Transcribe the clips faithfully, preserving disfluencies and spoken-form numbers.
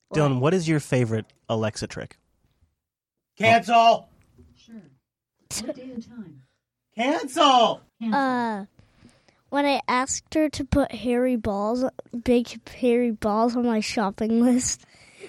Dylan, what is your favorite Alexa trick? Cancel! Sure. What day and time? Cancel! Uh, when I asked her to put hairy balls, big hairy balls on my shopping list.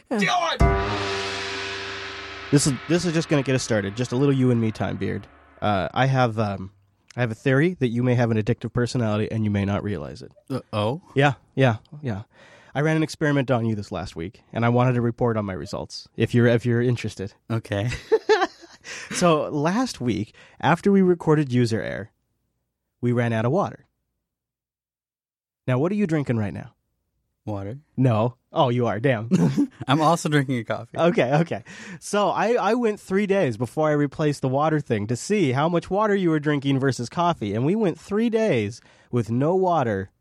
This is this is just going to get us started. Just a little you and me time, Beard. Uh, I have um, I have a theory that you may have an addictive personality and you may not realize it. Uh, oh? Yeah, yeah, yeah. I ran an experiment on you this last week, and I wanted to report on my results. If you're if you're interested. Okay. So last week, after we recorded User Air, we ran out of water. Now, what are you drinking right now? Water. No. Oh, you are. Damn. I'm also drinking a coffee. Okay, okay. So I, I went three days before I replaced the water thing to see how much water you were drinking versus coffee. And we went three days with no water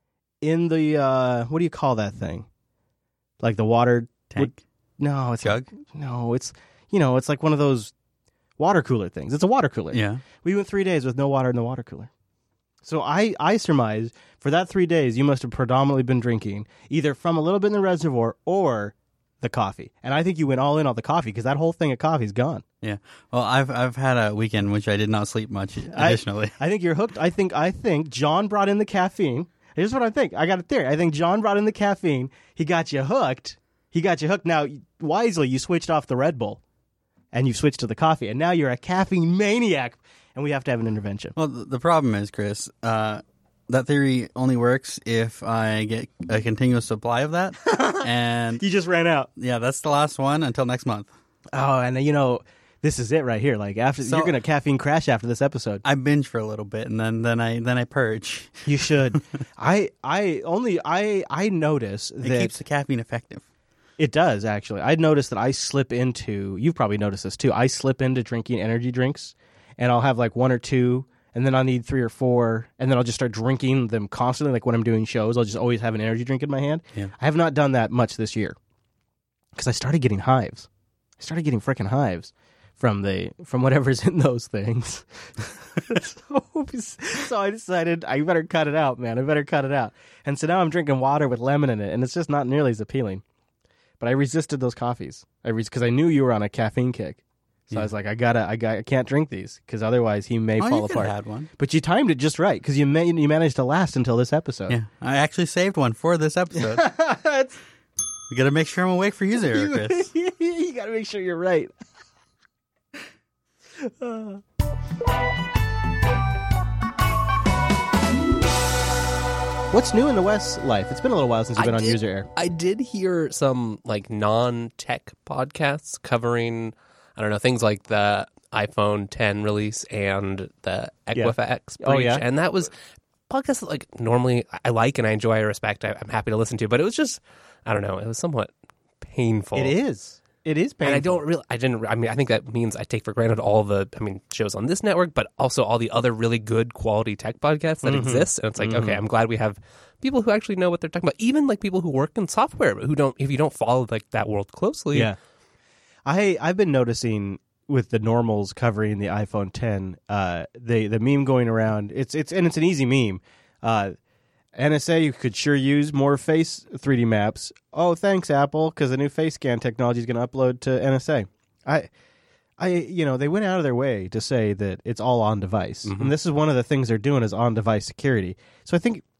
in the, uh, what do you call that thing? Like the water... Tank? No, it's... Jug? No, it's, you know, it's like one of those water cooler things. It's a water cooler. Yeah. We went three days with no water in the water cooler. So I, I surmise for that three days you must have predominantly been drinking either from a little bit in the reservoir or the coffee. And I think you went all in on the coffee because that whole thing of coffee is gone. Yeah. Well, I've I've had a weekend which I did not sleep much additionally. I, I think you're hooked. I think I think John brought in the caffeine. Here's what I think. I got a theory. I think John brought in the caffeine. He got you hooked. He got you hooked. Now, wisely, you switched off the Red Bull and you switched to the coffee. And now you're a caffeine maniac. And we have to have an intervention. Well, th- the problem is, Chris, uh, that theory only works if I get a continuous supply of that. And you just ran out. Yeah, that's the last one until next month. Oh, and you know, this is it right here. Like after so, you're going to caffeine crash after this episode. I binge for a little bit, and then, then I then I purge. You should. I I only I I notice that it keeps the caffeine effective. It does actually. I noticed that I slip into. You've probably noticed this too. I slip into drinking energy drinks. And I'll have like one or two, and then I'll need three or four, and then I'll just start drinking them constantly. Like when I'm doing shows, I'll just always have an energy drink in my hand. Yeah. I have not done that much this year because I started getting hives. I started getting freaking hives from the from whatever's in those things. so, so I decided I better cut it out, man. I better cut it out. And so now I'm drinking water with lemon in it, and it's just not nearly as appealing. But I resisted those coffees. I because I knew you were on a caffeine kick. So yeah. I was like, I gotta, I got, I can't drink these because otherwise he may oh, fall you apart. Had one. But you timed it just right because you may, you managed to last until this episode. Yeah, I actually saved one for this episode. You got to make sure I'm awake for you, there, Chris. You got to make sure you're right. uh. What's new in the West life? It's been a little while since you've been I on did, User Air. I did hear some like non-tech podcasts covering, I don't know, things like the iPhone ten release and the Equifax yeah. breach. Oh, yeah? And that was podcasts that like normally I like and I enjoy, I respect, I, I'm happy to listen to. But it was just, I don't know, it was somewhat painful. It is. It is painful. And I don't really, I didn't, I mean, I think that means I take for granted all the, I mean, shows on this network, but also all the other really good quality tech podcasts that mm-hmm. exist. And it's like, mm-hmm. okay, I'm glad we have people who actually know what they're talking about. Even like people who work in software, but who don't, if you don't follow like that world closely. Yeah. I, I've been noticing with the normals covering the iPhone ten, uh, the, the meme going around, it's, it's, and it's an easy meme. Uh, N S A could sure use more face three D maps. Oh, thanks, Apple, because the new face scan technology is going to upload to N S A. I, I, you know, they went out of their way to say that it's all on device, mm-hmm. and this is one of the things they're doing is on device security. So I think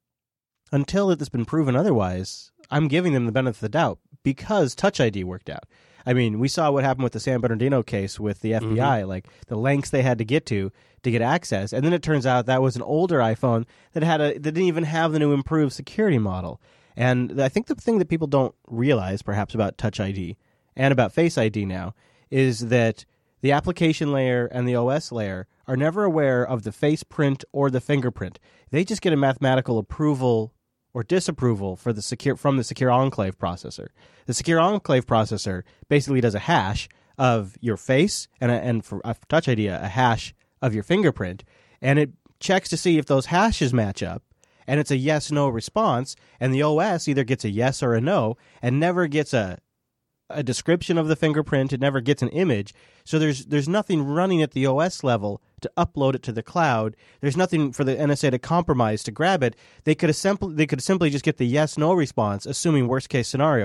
until it's been proven otherwise, I'm giving them the benefit of the doubt because Touch I D worked out. I mean, we saw what happened with the San Bernardino case with the F B I, mm-hmm. like the lengths they had to get to to get access. And then it turns out that was an older iPhone that had a that didn't even have the new improved security model. And I think the thing that people don't realize, perhaps, about Touch I D and about Face I D now is that the application layer and the O S layer are never aware of the face print or the fingerprint. They just get a mathematical approval or disapproval for the secure from the Secure Enclave processor. The Secure Enclave processor basically does a hash of your face and, a, and for uh, Touch I D, a hash of your fingerprint, and it checks to see if those hashes match up, and it's a yes-no response, and the O S either gets a yes or a no, and never gets a a description of the fingerprint. It never gets an image. So there's there's nothing running at the O S level to upload it to the cloud. There's nothing for the N S A to compromise to grab it. They could simply they could simply just get the yes-no response, assuming worst-case scenario.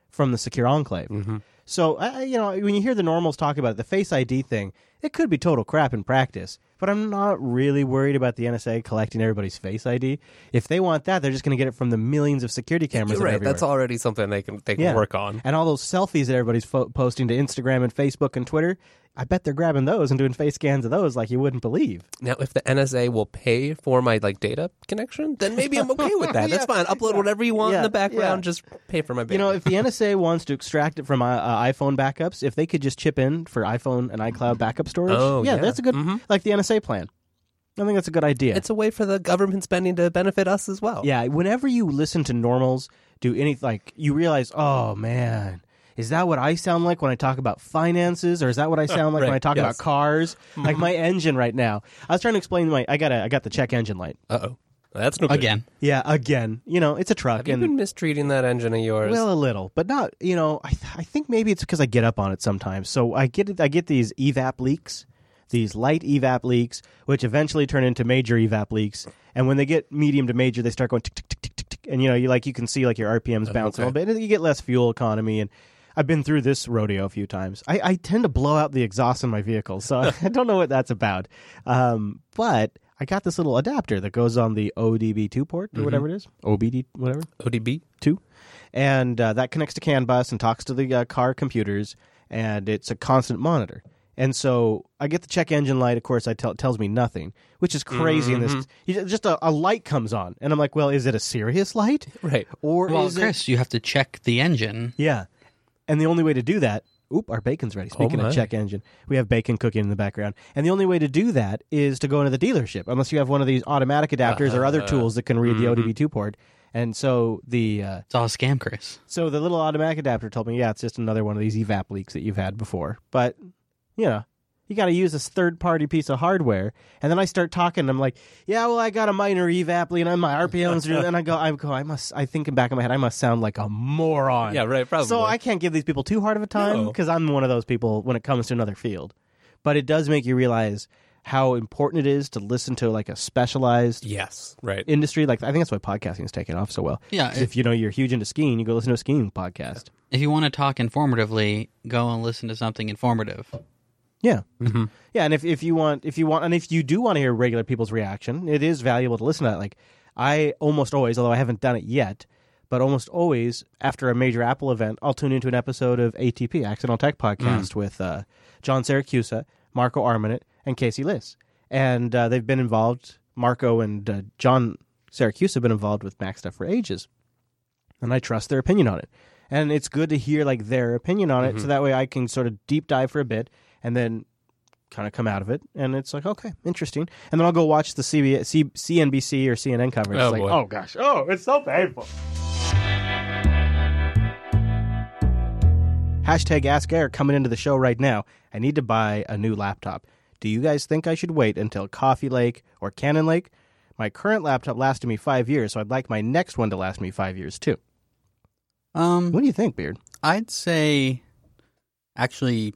from the Secure Enclave. Mm-hmm. So, I, you know, when you hear the normals talk about it, the Face I D thing, it could be total crap in practice. But I'm not really worried about the N S A collecting everybody's Face I D. If they want that, they're just going to get it from the millions of security cameras. You're that are right. everywhere. That's already something they can they can Yeah. work on. And all those selfies that everybody's fo- posting to Instagram and Facebook and Twitter, I bet they're grabbing those and doing face scans of those like you wouldn't believe. Now, if the N S A will pay for my like data connection, then maybe I'm okay with that. That's Yeah. fine. Upload whatever you want Yeah. in the background. Yeah. Just pay for my. You know, if the N S A wants to extract it from uh, uh, iPhone backups, if they could just chip in for iPhone and iCloud backup storage, Oh, yeah, yeah. that's a good, Mhm. like the N S A plan. I think that's a good idea. it's a way for the government spending to benefit us as well. Yeah, whenever you listen to normals do any, like, you realize, oh, man, is that what I sound like when I talk about finances, or is that what I sound like when right, I talk yes. about cars? Like my engine right now. I was trying to explain my, I got a, I got the check engine light. Uh oh. That's no good. Again. Yeah, again. You know, it's a truck. Have you and been mistreating that engine of yours? Well, a little, but not. You know, I th- I think maybe it's because I get up on it sometimes. So I get it. I get these evap leaks, these light evap leaks, which eventually turn into major evap leaks. And when they get medium to major, they start going tick tick tick tick tick tick. And you know, you like you can see like your R P Ms bounce okay. a little bit, and you get less fuel economy. And I've been through this rodeo a few times. I, I tend to blow out the exhaust in my vehicle, so I don't know what that's about. Um, but I got this little adapter that goes on the O D B two port or whatever it is, O B D whatever. O D B? Two, and uh, that connects to CAN bus and talks to the uh, car computers, and it's a constant monitor. And so I get the check engine light. Of course, I tell it tells me nothing, which is crazy. In this, you- just a, a light comes on, and I'm like, well, is it a serious light, Right. or Well, is it? Chris, you have to check the engine. Yeah, and the only way to do that. Oop, our bacon's ready. Speaking my. of check engine, we have bacon cooking in the background. And the only way to do that is to go into the dealership, unless you have one of these automatic adapters or other tools that can read the O D B two port. And so the uh, It's all a scam, Chris. so the little automatic adapter told me, yeah, it's just another one of these evap leaks that you've had before. But, you know, you got to use this third-party piece of hardware. And then I start talking, and I'm like, yeah, well, I got a minor evap leak, and my R P Ms are, and I go, I go, I must, I think in back of my head, I must sound like a moron. Yeah, right, probably. So I can't give these people too hard of a time No. because I'm one of those people when it comes to another field. But it does make you realize how important it is to listen to like a specialized Yes, right. industry. Like I think that's why podcasting is taking off so well. Yeah, 'Cause if you know you're huge into skiing, you go listen to a skiing podcast. If you want to talk informatively, go and listen to something informative. Yeah, Mm-hmm. yeah. And if, if you want, if you want, and if you do want to hear regular people's reaction, it is valuable to listen to that. Like I almost always, although I haven't done it yet, but almost always after a major Apple event, I'll tune into an episode of A T P, Accidental Tech Podcast, with uh, John Siracusa, Marco Armanet, and Casey Liss. And uh, they've been involved, Marco and uh, John Siracusa have been involved with Mac stuff for ages. And I trust their opinion on it. And it's good to hear like their opinion on it, so that way I can sort of deep dive for a bit and then kind of come out of it. And it's like, okay, interesting. And then I'll go watch the C B- C- C N B C or C N N coverage. Oh, it's like, boy. oh, gosh. Oh, it's so painful. Hashtag Ask Air coming into the show right now. I need to buy a new laptop. Do you guys think I should wait until Coffee Lake or Cannon Lake? My current laptop lasted me five years, so I'd like my next one to last me five years too. Um, What do you think, Beard? I'd say, actually,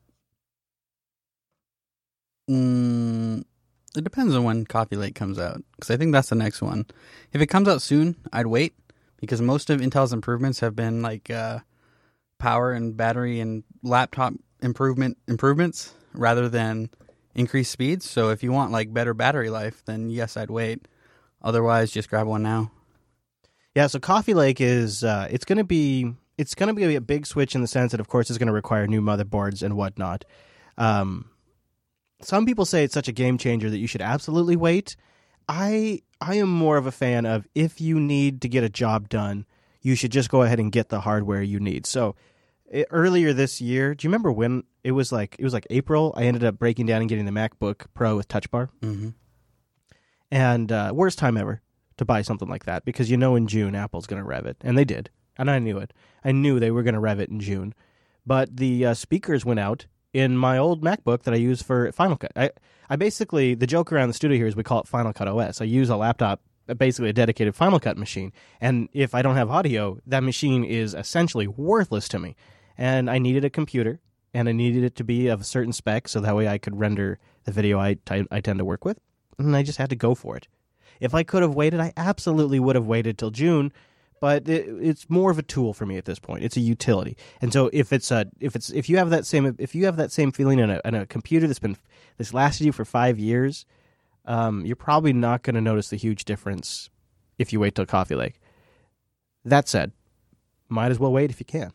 mm, it depends on when Coffee Lake comes out, because I think that's the next one. If it comes out soon, I'd wait, because most of Intel's improvements have been like uh, power and battery and laptop improvement improvements rather than increased speeds. So if you want like better battery life, then yes, I'd wait. Otherwise, just grab one now. Yeah, so Coffee Lake is uh, it's going to be it's going to be a big switch in the sense that, of course, it's going to require new motherboards and whatnot. Um, some people say it's such a game changer that you should absolutely wait. I I am more of a fan of if you need to get a job done, you should just go ahead and get the hardware you need. So it, earlier this year, do you remember when it was like it was like April? I ended up breaking down and getting the MacBook Pro with Touch Bar, Mm-hmm. and uh, worst time ever to buy something like that, because you know in June Apple's going to rev it, and they did, and I knew it. I knew they were going to rev it in June, but the uh, speakers went out in my old MacBook that I use for Final Cut. I, I basically, the joke around the studio here is we call it Final Cut O S. I use a laptop, basically a dedicated Final Cut machine, and if I don't have audio, that machine is essentially worthless to me, and I needed a computer, and I needed it to be of a certain spec, so that way I could render the video I, t- I tend to work with, and I just had to go for it. If I could have waited, I absolutely would have waited till June, but it, it's more of a tool for me at this point. It's a utility, and so if it's a if it's if you have that same if you have that same feeling in a, in a computer that's been that's lasted you for five years, um, you're probably not going to notice the huge difference if you wait till Coffee Lake. That said, might as well wait if you can.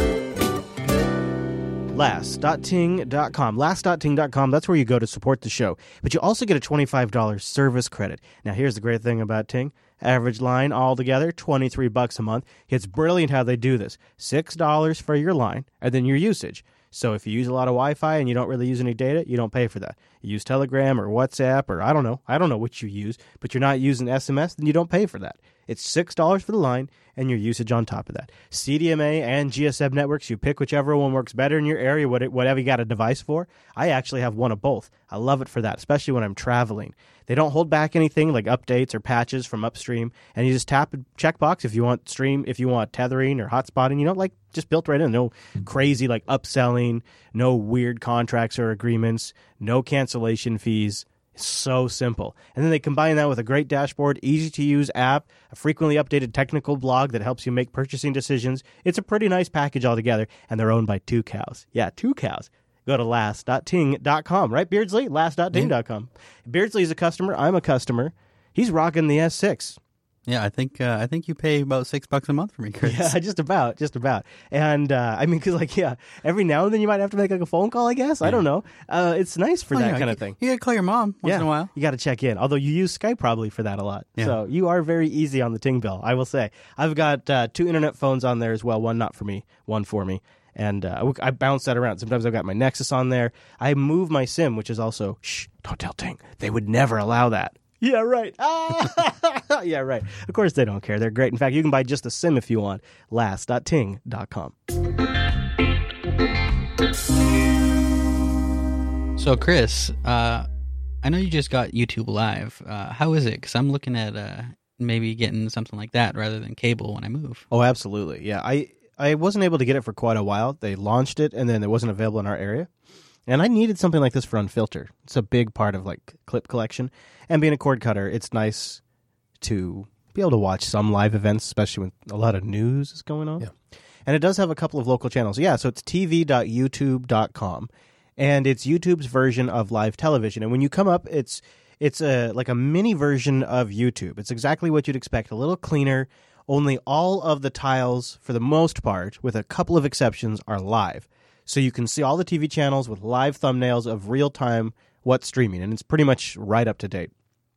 last dot ting dot com. last dot ting dot com, that's where you go to support the show. But you also get a twenty-five dollars service credit. Now, here's the great thing about Ting. Average line altogether, twenty-three bucks a month. It's brilliant how they do this. six dollars for your line and then your usage. So if you use a lot of Wi-Fi and you don't really use any data, you don't pay for that. You use Telegram or WhatsApp or I don't know. I don't know what you use, but you're not using S M S, then you don't pay for that. It's six dollars for the line and your usage on top of that. C D M A and G S M networks, you pick whichever one works better in your area, whatever you got a device for. I actually have one of both. I love it for that, especially when I'm traveling. They don't hold back anything like updates or patches from upstream, and you just tap a checkbox if you want stream, if you want tethering or hotspotting, you know, like just built right in. No crazy like upselling, no weird contracts or agreements, no cancellation fees. It's so simple. And then they combine that with a great dashboard, easy-to-use app, a frequently updated technical blog that helps you make purchasing decisions. It's a pretty nice package altogether, and they're owned by two cows. Yeah, two cows. Go to last dot ting dot com, right, Beardsley? last dot ting dot com. Yeah. Beardsley's a customer. I'm a customer. He's rocking the S six. Yeah, I think uh, I think you pay about six bucks a month for me, Chris. Yeah, just about, just about. And uh, I mean, because like, yeah, every now and then you might have to make like a phone call. I guess I don't know. Uh, it's nice for Oh, that yeah, kind you, of thing. You gotta call your mom once yeah, in a while. you got to check in. Although you use Skype probably for that a lot, Yeah. so you are very easy on the Ting bill. I will say, I've got uh, two internet phones on there as well. One not for me, one for me. And uh, I bounce that around. Sometimes I've got my Nexus on there. I move my SIM, which is also, shh, don't tell Ting. They would never allow that. Yeah, right. Ah! Yeah, right. Of course they don't care. They're great. In fact, you can buy just a SIM if you want. last dot ting dot com. So, Chris, uh, I know you just got YouTube Live. Uh, how is it? Because I'm looking at uh, maybe getting something like that rather than cable when I move. Oh, absolutely. Yeah, I, I wasn't able to get it for quite a while. They launched it, and then it wasn't available in our area. And I needed something like this for Unfilter. It's a big part of like clip collection. And being a cord cutter, it's nice to be able to watch some live events, especially when a lot of news is going on. Yeah. And it does have a couple of local channels. Yeah, so it's t v dot youtube dot com. And it's YouTube's version of live television. And when you come up, it's it's a like a mini version of YouTube. It's exactly what you'd expect, a little cleaner. Only all of the tiles, for the most part, with a couple of exceptions, are live. So you can see all the T V channels with live thumbnails of real-time what's streaming, and it's pretty much right up to date,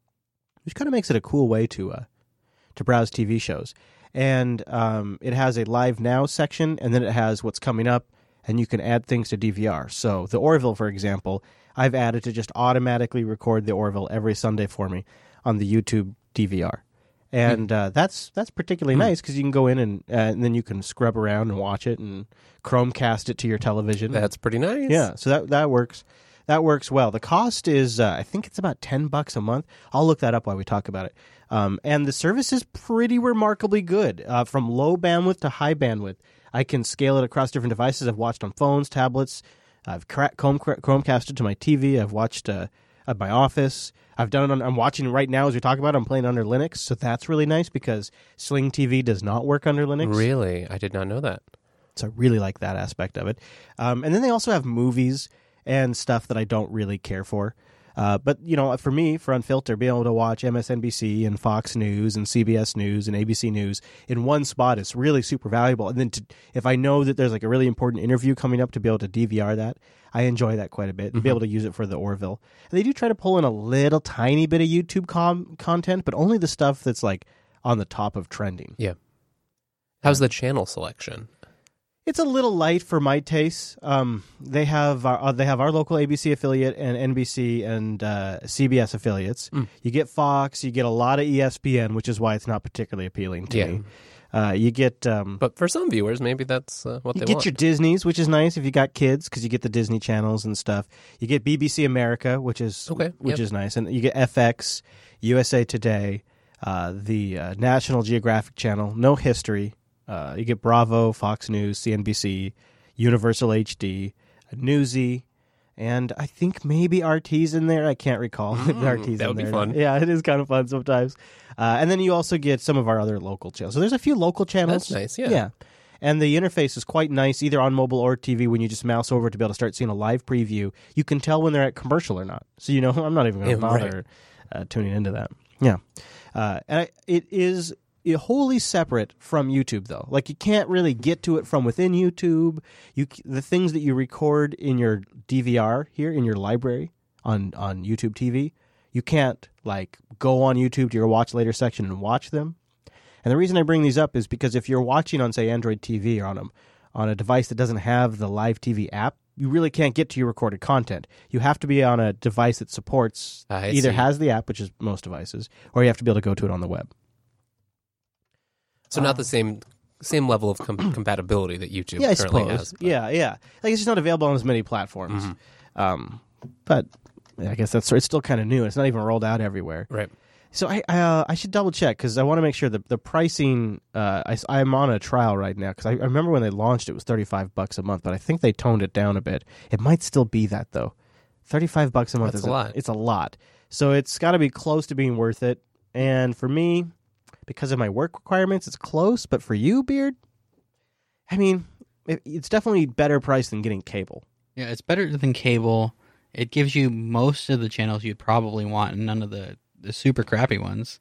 which kind of makes it a cool way to uh, to browse T V shows. And um, it has a Live Now section, and then it has what's coming up, and you can add things to D V R. So the Orville, for example, I've added to just automatically record the Orville every Sunday for me on the YouTube D V R. And uh, that's that's particularly Hmm. nice because you can go in and, uh, and then you can scrub around and watch it and Chromecast it to your television. That's pretty nice. Yeah, so that that works. That works well. The cost is, uh, I think it's about ten bucks a month. I'll look that up while we talk about it. Um, and the service is pretty remarkably good, uh, from low bandwidth to high bandwidth. I can scale it across different devices. I've watched on phones, tablets. I've cra- Chrome- Chromecasted to my T V. I've watched uh, at my office. I've done it on, I'm watching right now as we talk about it. I'm playing under Linux, so that's really nice because Sling T V does not work under Linux. Really? I did not know that. So I really like that aspect of it. Um, and then they also have movies and stuff that I don't really care for. Uh, but, you know, for me, for Unfilter, being able to watch M S N B C and Fox News and C B S News and A B C News in one spot is really super valuable. And then to, if I know that there's like a really important interview coming up, to be able to D V R that, I enjoy that quite a bit, and Mm-hmm. be able to use it for the Orville. And they do try to pull in a little tiny bit of YouTube com- content, but only the stuff that's like on the top of trending. Yeah. How's the channel selection? It's a little light for my tastes. Um, they have our, uh, they have our local A B C affiliate and N B C and uh, C B S affiliates. Mm. You get Fox, you get a lot of E S P N, which is why it's not particularly appealing to Yeah. me. Uh, you get um, But for some viewers, maybe that's uh, what you they get want. your Disneys, which is nice if you got kids because you get the Disney channels and stuff. You get B B C America, which is Okay, which yep. is nice, and you get F X, U S A Today, uh, the uh, National Geographic Channel, no history. Uh, you get Bravo, Fox News, C N B C, Universal H D, Newsy, And I think maybe R T's in there. I can't recall if Mm, R T's that in would be there. fun. Yeah, it is kind of fun sometimes. Uh, and then you also get some of our other local channels. So there's a few local channels. That's nice, yeah. Yeah. And the interface is quite nice, either on mobile or T V. When you just mouse over to be able to start seeing a live preview, you can tell when they're at commercial or not. So you know, I'm not even going to Yeah, bother uh, tuning into that. Yeah. Uh, and I, it is wholly separate from YouTube, though. Like, you can't really get to it from within YouTube. You the things that you record in your D V R here in your library on on YouTube T V, you can't like go on YouTube to your watch later section and watch them. And the reason I bring these up is because if you're watching on, say, Android T V or on a on a device that doesn't have the Live T V app, you really can't get to your recorded content. You have to be on a device that supports I either see. has the app, which is most devices, or you have to be able to go to it on the web. So not the same same level of com- compatibility that YouTube Yeah, I currently suppose. has. but- Yeah, yeah. Like, it's just not available on as many platforms. Mm-hmm. Um, but I guess that's it's still kind of new. It's not even rolled out everywhere. Right. So I I, uh, I should double check because I want to make sure that the pricing. Uh, I I'm on a trial right now because I, I remember when they launched it was thirty-five bucks a month, but I think they toned it down a bit. It might still be that though. thirty-five bucks a month That's is a lot. It's a lot. So it's got to be close to being worth it. And for me, because of my work requirements, it's close. But for you, Beard, I mean, it, it's definitely better price than getting cable. Yeah, it's better than cable. It gives you most of the channels you'd probably want and none of the, the super crappy ones.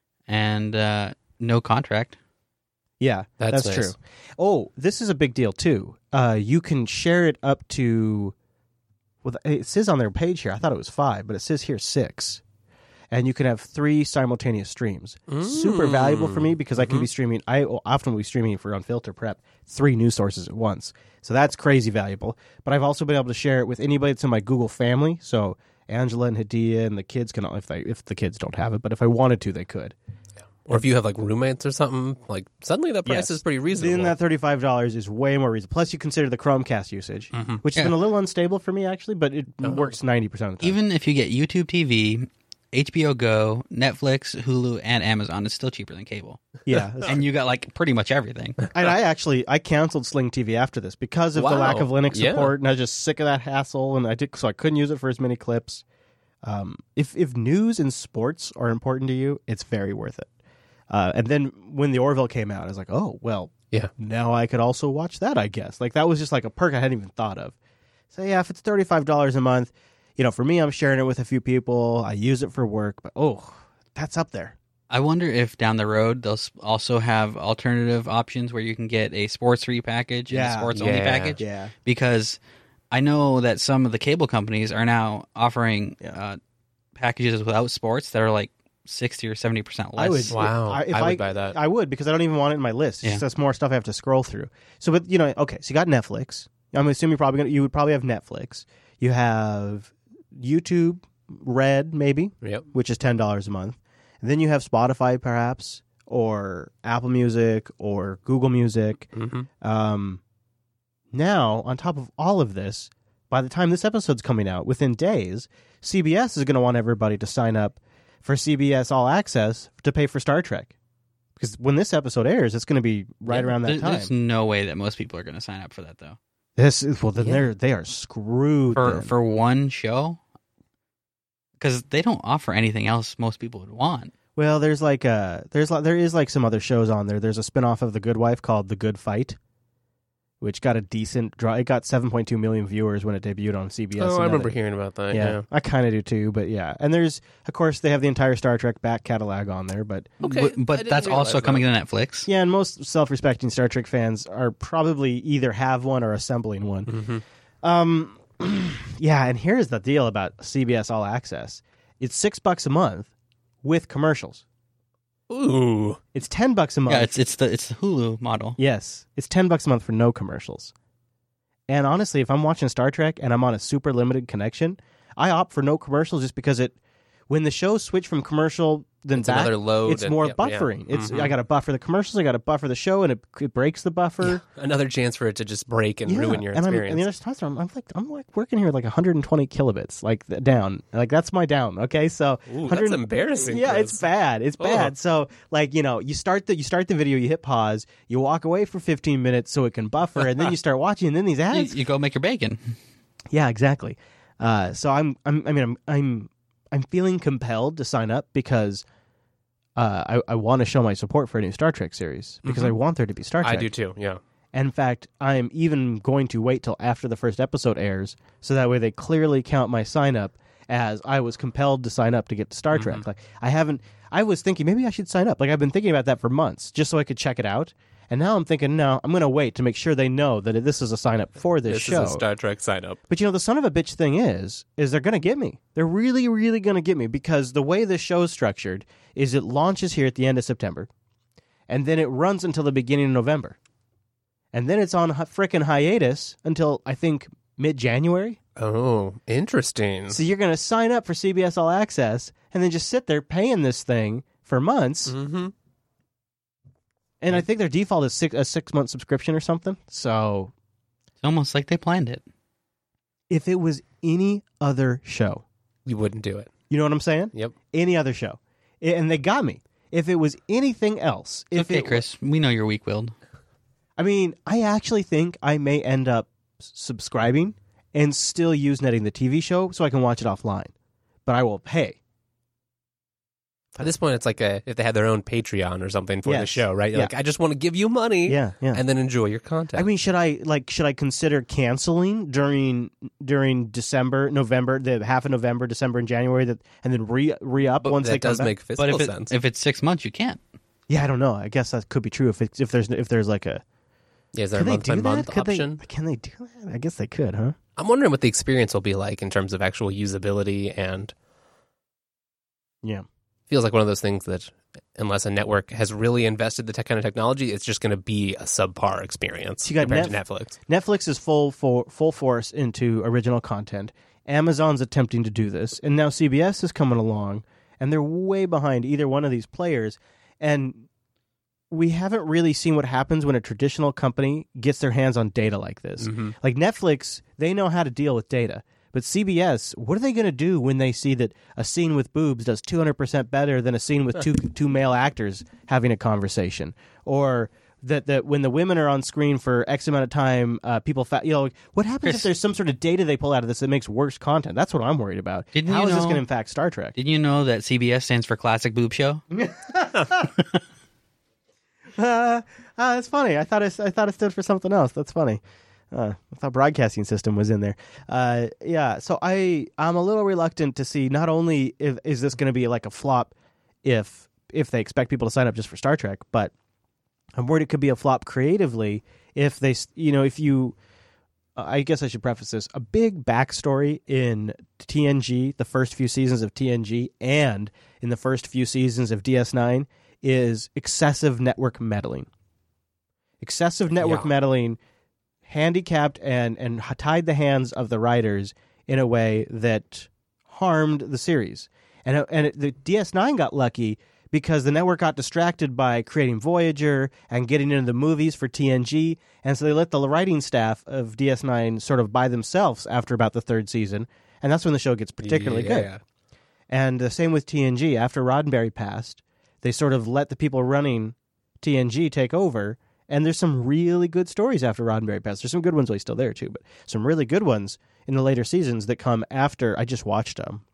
And uh, no contract. Yeah, That's that's, nice. true. Oh, this is a big deal too. Uh, you can share it up to. Well, it says on their page here. I thought it was five, but it says here six, and you can have three simultaneous streams. Super valuable for me because I can be streaming. I often will be streaming for Unfilter Prep three news sources at once, so that's crazy valuable. But I've also been able to share it with anybody that's in my Google family. So Angela and Hadia and the kids can, if they if the kids don't have it, but if I wanted to, they could. Or if you have like roommates or something, like suddenly the price Yes. is pretty reasonable. Then that thirty-five dollars is way more reasonable. Plus, you consider the Chromecast usage, which has Yeah. been a little unstable for me, actually, but it works ninety percent of the time. Even if you get YouTube T V, H B O Go, Netflix, Hulu, and Amazon, it's still cheaper than cable. yeah. And you got like pretty much everything. And I actually, I canceled Sling T V after this because of the Wow. lack of Linux Yeah. support, and I was just sick of that hassle, and I did, so I couldn't use it for as many clips. Um, if, if news and sports are important to you, it's very worth it. Uh, and then when the Orville came out, I was like, oh, well, Yeah. now I could also watch that, I guess. Like, that was just like a perk I hadn't even thought of. So, yeah, if it's thirty-five dollars a month, you know, for me, I'm sharing it with a few people. I use it for work, but oh, that's up there. I wonder if down the road they'll s- also have alternative options where you can get a sports free package and Yeah. a sports only Yeah. package. Yeah. Because I know that some of the cable companies are now offering Yeah. uh, packages without sports that are like sixty or seventy percent less. I would. Wow. I, if I would buy that. I would because I don't even want it in my list. It's Yeah. just that's more stuff I have to scroll through. So, but you know, okay. So you got Netflix. I'm assuming you're probably gonna. You would probably have Netflix. You have YouTube Red, maybe, Yep. which is ten dollars a month. And then you have Spotify, perhaps, or Apple Music, or Google Music. Mm-hmm. Um, now, on top of all of this, by the time this episode's coming out, within days, C B S is going to want everybody to sign up for C B S All Access to pay for Star Trek. Because when this episode airs, it's going to be right Yeah, around that there- time. There's no way that most people are going to sign up for that though. This is, well, then Yeah. they're they are screwed. For then. for one show, because they don't offer anything else most people would want. Well, there's like uh there's like there is like some other shows on there. There's a spinoff of The Good Wife called The Good Fight, which got a decent draw. It got seven point two million viewers when it debuted on C B S. Oh, I and remember other- hearing about that. Yeah, Yeah. I kind of do too, but yeah. And there's, of course, they have the entire Star Trek back catalog on there, but Okay. but, I but didn't that's realize also that. coming to Netflix. yeah, and most self-respecting Star Trek fans are probably either have one or assembling one. Mm-hmm. Um, yeah, and here's the deal about C B S All Access: it's six bucks a month with commercials. Ooh. It's ten bucks a month. Yeah, it's it's the it's the Hulu model. Yes, it's ten bucks a month for no commercials. And honestly, if I'm watching Star Trek and I'm on a super limited connection, I opt for no commercials just because it, when the shows switch from commercial then It's back, another load it's and- more yep, yeah. buffering. It's Mhm. I got to buffer the commercials, I got to buffer the show, and it, it breaks the buffer. Another chance for it to just break and Yeah, ruin your and I'm, experience. and the other times I'm, I'm like I'm like working here with like one hundred twenty kilobits, like th- down, like that's my down. Okay, so Ooh, one hundred that's embarrassing. Yeah, Chris. it's bad. It's Oh. bad. So like you know, you start the you start the video, you hit pause, you walk away for fifteen minutes so it can buffer, and then you start watching, and then these You, ads. you go make your bacon. Yeah, exactly. Uh, so I'm, I'm, I mean, I'm, I'm, I'm feeling compelled to sign up because uh, I, I want to show my support for a new Star Trek series because Mhm. I want there to be Star Trek. I do too. Yeah. And in fact, I'm even going to wait till after the first episode airs, so that way they clearly count my sign up as I was compelled to sign up to get to Star Mm-hmm. Trek. Like I haven't. I was thinking maybe I should sign up. Like I've been thinking about that for months, just so I could check it out. And now I'm thinking, no, I'm going to wait to make sure they know that this is a sign up for this, This show. is a Star Trek sign up. But you know, the son of a bitch thing is, is they're going to get me. They're really, really going to get me because the way this show is structured is it launches here at the end of September, and then it runs until the beginning of November, and then it's on hi- frickin' hiatus until I think mid-January. Oh, interesting. So you're going to sign up for C B S All Access and then just sit there paying this thing for months. Mm-hmm. And I think their default is six, a six-month subscription or something. So It's almost like they planned it. if it was any other show, You wouldn't do it. you know what I'm saying? Yep. Any other show. I- And they got me. If it was anything else, if okay, it, Chris, we know you're weak-willed. I mean, I actually think I may end up s- subscribing and still Useneting the T V show so I can watch it offline. But I will pay. At this point, it's like a, if they had their own Patreon or something for the Yes. show, right? You're Yeah. like, I just want to give you money Yeah, yeah. and then enjoy your content. I mean, should I like should I consider canceling during during December, November, the half of November, December, and January, that and then re re up but once that they come does back? make But fiscal if, it, sense. if it's six months, you can't. Yeah, I don't know. I guess that could be true if it's, if there's if there's like a yeah, is there can a they month by do month that? Could option? They, can they do that? I guess they could, huh? I'm wondering what the experience will be like in terms of actual usability, and Yeah. feels like one of those things that unless a network has really invested the tech kind of technology, it's just going to be a subpar experience You got compared Netf- to Netflix. Netflix is full for full force into original content. Amazon's attempting to do this, and now C B S is coming along, and they're way behind either one of these players. And we haven't really seen what happens when a traditional company gets their hands on data like this. Mhm. Like Netflix, they know how to deal with data. But C B S, what are they going to do when they see that a scene with boobs does two hundred percent better than a scene with two two male actors having a conversation? Or that, that when the women are on screen for X amount of time, uh, people, fa- you know, what happens Chris- if there's some sort of data they pull out of this that makes worse content? That's what I'm worried about. Didn't How you is this know- going to impact Star Trek? Did you know that C B S stands for Classic Boob Show? Uh, uh, that's funny. I thought it, I thought it stood for something else. That's funny. Uh, I thought broadcasting system was in there. Uh, yeah. So I I'm a little reluctant to see not only if, is this going to be like a flop if if they expect people to sign up just for Star Trek, but I'm worried it could be a flop creatively if they s- you know if you. I guess I should preface this. A big backstory in T N G, the first few seasons of T N G, and in the first few seasons of D S nine is excessive network meddling. Excessive network Yeah. meddling handicapped and, and tied the hands of the writers in a way that harmed the series. And, it- and it, the D S nine got lucky because the network got distracted by creating Voyager and getting into the movies for T N G, and so they let the writing staff of D S nine sort of by themselves after about the third season, and that's when the show gets particularly good. Yeah. And the same with T N G. After Roddenberry passed, they sort of let the people running T N G take over, and there's some really good stories after Roddenberry passed. There's some good ones while he's still there, too, but some really good ones in the later seasons that come after. I just watched them.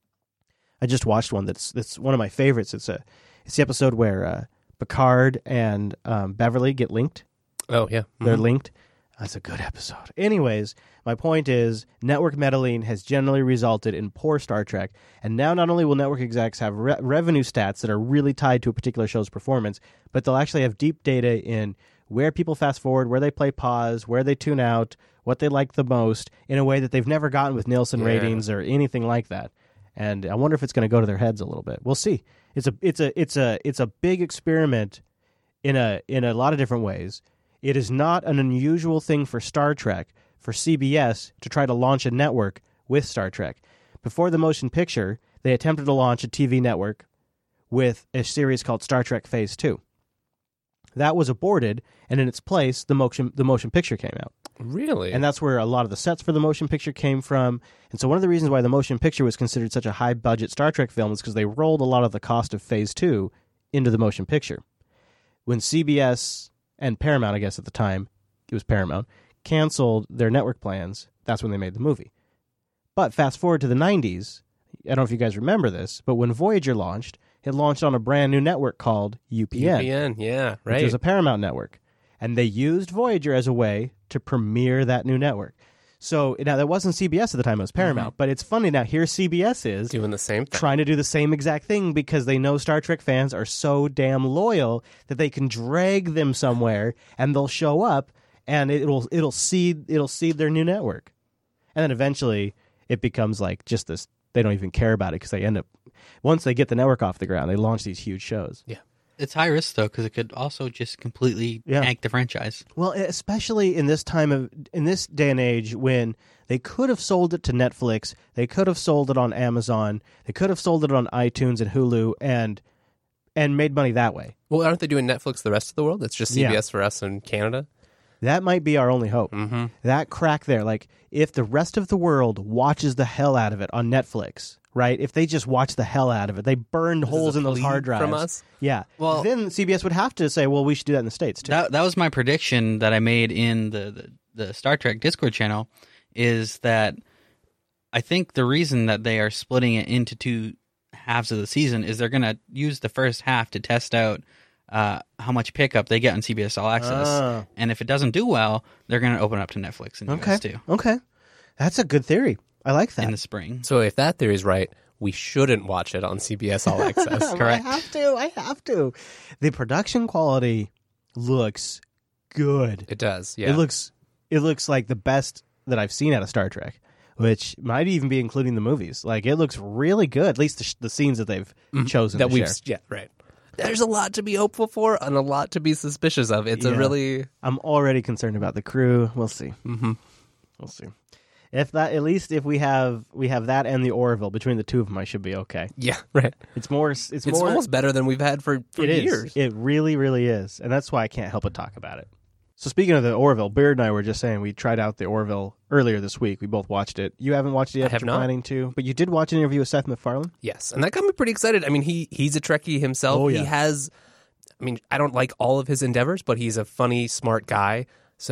I just watched one that's that's one of my favorites. It's a it's the episode where uh, Picard and um, Beverly get linked. Oh, yeah. They're Mhm. linked. That's a good episode. Anyways, my point is network meddling has generally resulted in poor Star Trek. And now not only will network execs have re- revenue stats that are really tied to a particular show's performance, but they'll actually have deep data in where people fast forward, where they play pause, where they tune out, what they like the most, in a way that they've never gotten with Nielsen Yeah. ratings or anything like that. And I wonder if it's going to go to their heads a little bit. We'll see. It's a it's a it's a it's a big experiment in a in a lot of different ways. It is not an unusual thing for Star Trek for C B S to try to launch a network with Star Trek. Before the motion picture, they attempted to launch a T V network with a series called Star Trek Phase Two. That was aborted, and in its place, the motion the motion picture came out. Really? And that's where a lot of the sets for the motion picture came from. And so one of the reasons why the motion picture was considered such a high-budget Star Trek film is because they rolled a lot of the cost of Phase two into the motion picture. When C B S and Paramount, I guess at the time, it was Paramount, canceled their network plans, that's when they made the movie. But fast forward to the nineties, I don't know if you guys remember this, but when Voyager launched, it launched on a brand new network called U P N, U P N, yeah, right. which was a Paramount network. And they used Voyager as a way to premiere that new network. So now that wasn't C B S at the time, it was Paramount. Mm-hmm. But it's funny now, here C B S is doing the same thing. Trying to do the same exact thing because they know Star Trek fans are so damn loyal that they can drag them somewhere and they'll show up and it'll it'll seed it'll seed their new network. And then eventually it becomes like just this, they don't even care about it because they end up, once they get the network off the ground, they launch these huge shows. Yeah. It's high risk, though, because it could also just completely Yeah. tank the franchise. Well, especially in this time of, in this day and age when they could have sold it to Netflix, they could have sold it on Amazon, they could have sold it on iTunes and Hulu and and made money that way. Well, aren't they doing Netflix the rest of the world? It's just C B S Yeah. for us in Canada. That might be our only hope. Mm-hmm. That crack there, like if the rest of the world watches the hell out of it on Netflix, right? If they just watch the hell out of it, they burned This is holes a in those plea hard drives. from us? Yeah. Well- then C B S would have to say, well, we should do that in the States too. That that was my prediction that I made in the, the, the Star Trek Discord channel, is that I think the reason that they are splitting it into two halves of the season is they're going to use the first half to test out uh, how much pickup they get on C B S All Access. Ah. And if it doesn't do well, they're going to open up to Netflix and U S Okay. too Okay. That's a good theory. I like that. in the spring. So if that theory is right, we shouldn't watch it on C B S All Access. Correct. I have to. I have to. The production quality looks good. It does, yeah. It looks it looks like the best that I've seen out of Star Trek, which might even be including the movies. Like it looks really good. At least the, sh- the scenes that they've chosen that to we've share. yeah, right. There's a lot to be hopeful for and a lot to be suspicious of. It's Yeah. a really I'm already concerned about the crew. We'll see. mm-hmm. We'll see. If that, at least if we have we have that and the Orville between the two of them, I should be okay. yeah, right. It's more. It's, It's more. almost better than we've had for, for It is. years. It really, really is, and that's why I can't help but talk about it. So speaking of the Orville, Beard and I were just saying we tried out the Orville earlier this week. We both watched it. You haven't watched it yet. I have but you're not. planning to, but you did watch an interview with Seth MacFarlane. Yes, and that got me pretty excited. I mean, he he's a Trekkie himself. Oh, yeah. He has, I mean, I don't like all of his endeavors, but he's a funny, smart guy.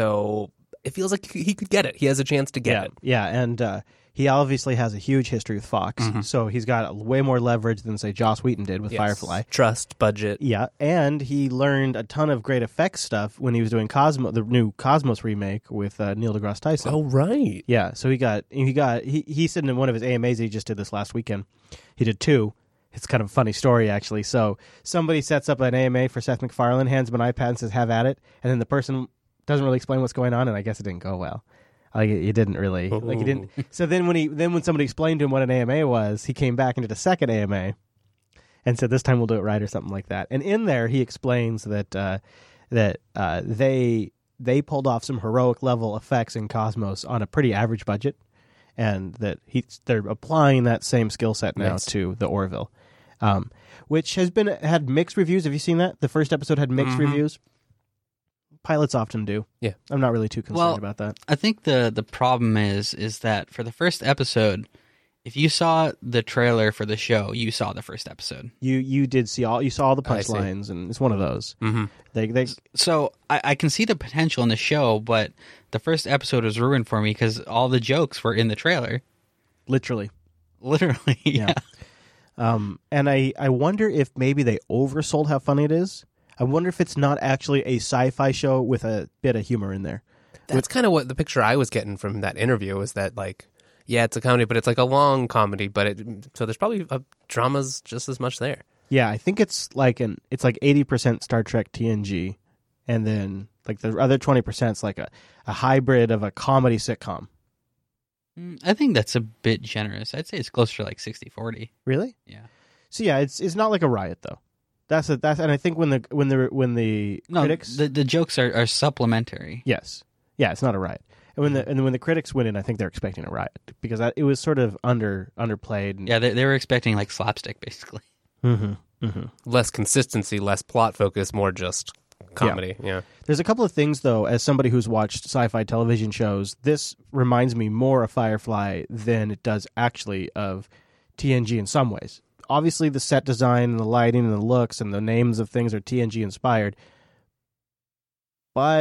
So it feels like he could get it. He has a chance to get yeah, it. yeah, and uh, he obviously has a huge history with Fox, so he's got way more leverage than say Joss Whedon did with Yes. Firefly. Trust, budget. Yeah, and he learned a ton of great effects stuff when he was doing Cosmo, the new Cosmos remake with uh, Neil deGrasse Tyson. Oh, right. Yeah, so he got he got he he said in one of his A M As he just did this last weekend. He did two. It's kind of a funny story actually. So somebody sets up an A M A for Seth MacFarlane, hands him an iPad, and says have at it, and then the person doesn't really explain what's going on, and I guess it didn't go well. Like it, it didn't really like it didn't. So then when he then when somebody explained to him what an A M A was, he came back and did a second A M A, and said this time we'll do it right or something like that. And in there he explains that uh, that uh, they they pulled off some heroic level effects in Cosmos on a pretty average budget, and that he they're applying that same skill set now Nice. to the Orville, um, which has been had mixed reviews. Have you seen that? The first episode had mixed Mhm. reviews. Pilots often do. Yeah. I'm not really too concerned Well, about that. I think the the problem is is that for the first episode, if you saw the trailer for the show, you saw the first episode. You you did see all you saw all the I see. punchlines, and it's one of those. Mm-hmm. They they So I, I can see the potential in the show, but the first episode was ruined for me because all the jokes were in the trailer. literally. Literally, yeah. Um, and I I wonder if maybe they oversold how funny it is. I wonder if it's not actually a sci-fi show with a bit of humor in there. That's kind of what the picture I was getting from that interview was that, like, yeah, it's a comedy, but it's like a long comedy, but it so there's probably a drama's just as much there. Yeah, I think it's like an it's like eighty percent Star Trek T N G, and then like the other twenty percent is like a, a hybrid of a comedy sitcom. Mm, I think that's a bit generous. I'd say it's closer to like sixty forty. Really? Yeah. So yeah, it's it's not like a riot though. That's a, that's and I think when the when the when the No, critics the, the jokes are, are supplementary. yes yeah it's not a riot, and when the and when the critics went in, I think they're expecting a riot because that, it was sort of under underplayed. And, Yeah, they, they were expecting like slapstick, basically. Mm-hmm, mm-hmm. Less consistency, less plot focus, more just comedy. Yeah. There's a couple of things though. As somebody who's watched sci-fi television shows, this reminds me more of Firefly than it does actually of T N G in some ways. Obviously, the set design and the lighting and the looks and the names of things are T N G inspired, but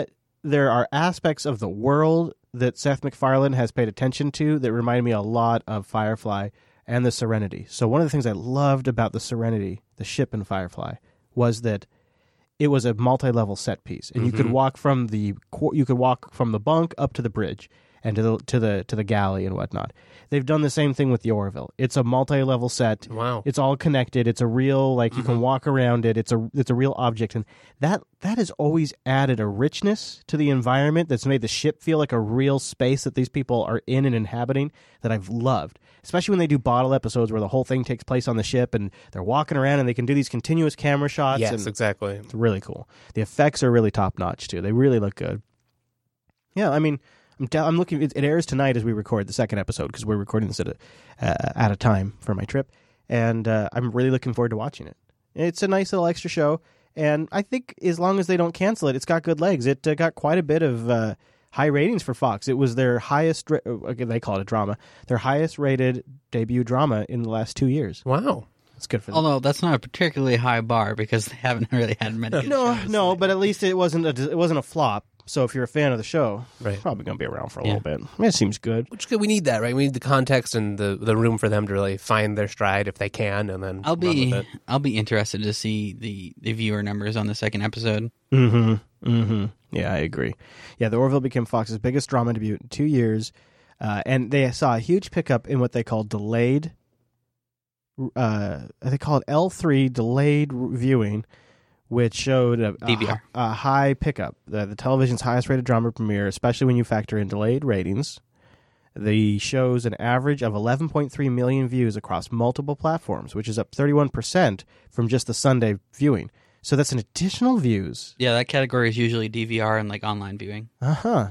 there are aspects of the world that Seth MacFarlane has paid attention to that remind me a lot of Firefly and the Serenity. So one of the things I loved about the Serenity, the ship in Firefly, was that it was a multi-level set piece, and mm-hmm. you could walk from the you could walk from the bunk up to the bridge and to the to the to the galley and whatnot. They've done the same thing with the Orville. It's a multi-level set. Wow. It's all connected. It's a real, like, you mm-hmm. can walk around it. It's a it's a real object. And that that has always added a richness to the environment that's made the ship feel like a real space that these people are in and inhabiting that I've loved. Especially when they do bottle episodes where the whole thing takes place on the ship and they're walking around and they can do these continuous camera shots. Yes, and exactly. It's really cool. The effects are really top-notch, too. They really look good. Yeah, I mean... I'm, t- I'm looking. It, it airs tonight as we record the second episode because we're recording this at a uh, at a time for my trip, and uh, I'm really looking forward to watching it. It's a nice little extra show, and I think as long as they don't cancel it, it's got good legs. It uh, got quite a bit of uh, high ratings for Fox. It was their highest. Ra- okay, they call it a drama. Their highest rated debut drama in the last two years. Wow. It's good for them. Although that's not a particularly high bar because they haven't really had many. Good no, shows. no, but at least it wasn't a it wasn't a flop. So if you're a fan of the show, right. it's probably going to be around for a yeah. little bit. I mean, it seems good. Which we need that, right? We need the context and the, the room for them to really find their stride if they can, and then I'll run be with it. I'll be interested to see the, the viewer numbers on the second episode. Mm-hmm. Mm-hmm. Yeah, I agree. Yeah, The Orville became Fox's biggest drama debut in two years, uh, and they saw a huge pickup in what they call delayed. Uh, they call it L three delayed viewing, which showed a, D V R. a, a high pickup, the, the television's highest rated drama premiere, especially when you factor in delayed ratings. The show's an average of eleven point three million views across multiple platforms, which is up thirty-one percent from just the Sunday viewing. So that's an additional views. Yeah, that category is usually D V R and like online viewing. Uh-huh.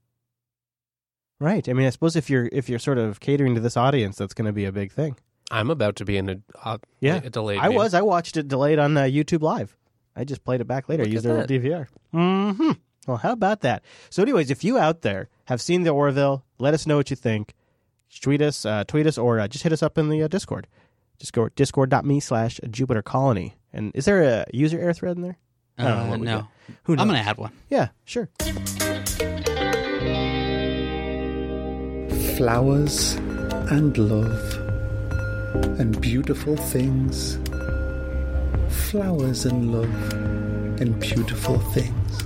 Right. I mean, I suppose if you're if you're sort of catering to this audience, that's going to be a big thing. I'm about to be in a, uh, yeah. a delayed I view. was. I watched it delayed on uh, YouTube Live. I just played it back later. Look Used at their that. D V R. Mm-hmm. Well, how about that? So anyways, if you out there have seen The Orville, let us know what you think. Just tweet us, uh, tweet us, or uh, just hit us up in the uh, Discord. Just go to discord.me slash Jupiter Colony. And is there a user error thread in there? I don't know Uh, what we no. got. Who knows? I'm going to add one. Yeah, sure. Flowers and love and beautiful things. Flowers and love and beautiful things.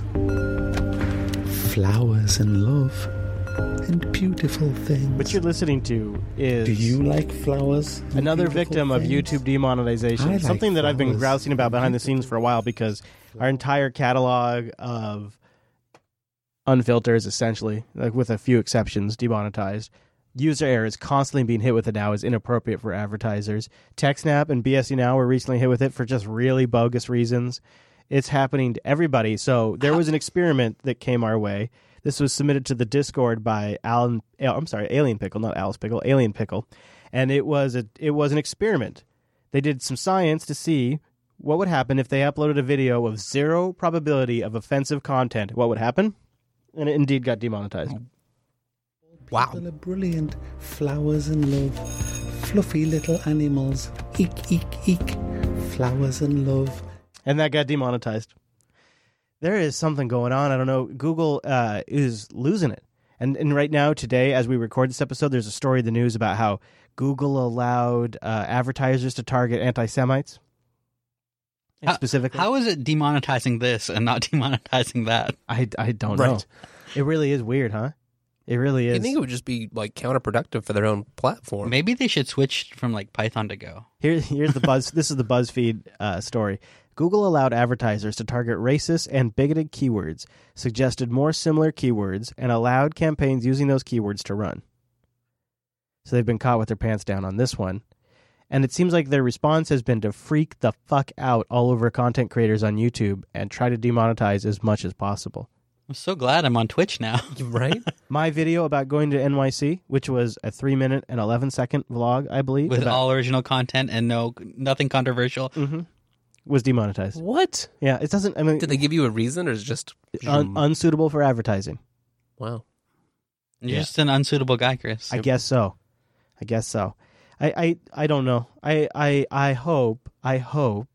Flowers and love and beautiful things. What you're listening to is Do you like flowers? and another beautiful victim of things? YouTube demonetization. I like Something that I've been flowers grousing about and behind the scenes for a while because our entire catalog of unfilters, essentially, like with a few exceptions, demonetized. User error is constantly being hit with it now is inappropriate for advertisers. TechSnap and B S C Now were recently hit with it for just really bogus reasons. It's happening to everybody. So there was an experiment that came our way. This was submitted to the Discord by Alan. I'm sorry, Alien Pickle, not Alice Pickle, Alien Pickle, and it was a it was an experiment. They did some science to see what would happen if they uploaded a video of zero probability of offensive content. What would happen? And it indeed got demonetized. Wow. People are brilliant. Flowers and love. Fluffy little animals. Eek, eek, eek. Flowers and love. And that got demonetized. There is something going on. I don't know. Google uh, is losing it. And and right now, today, as we record this episode, there's a story in the news about how Google allowed uh, advertisers to target anti-Semites. How- Specifically. How is it demonetizing this and not demonetizing that? I, I don't Right. know. It really is weird, huh? It really is. You think it would just be like counterproductive for their own platform? Maybe they should switch from like Python to Go. Here, here's the buzz. This is the BuzzFeed uh, story. Google allowed advertisers to target racist and bigoted keywords, suggested more similar keywords, and allowed campaigns using those keywords to run. So they've been caught with their pants down on this one. And it seems like their response has been to freak the fuck out all over content creators on YouTube and try to demonetize as much as possible. I'm so glad I'm on Twitch now. Right? My video about going to N Y C, which was a three minute and eleven second vlog, I believe, With about- all original content and no nothing controversial. Mhm. was demonetized. What? Yeah, it doesn't. I mean, Did they give you a reason, or is it just un- unsuitable for advertising. wow? You're Yeah. just an unsuitable guy, Chris. I guess so. I guess so. I, I, I don't know. I, I, I hope I hope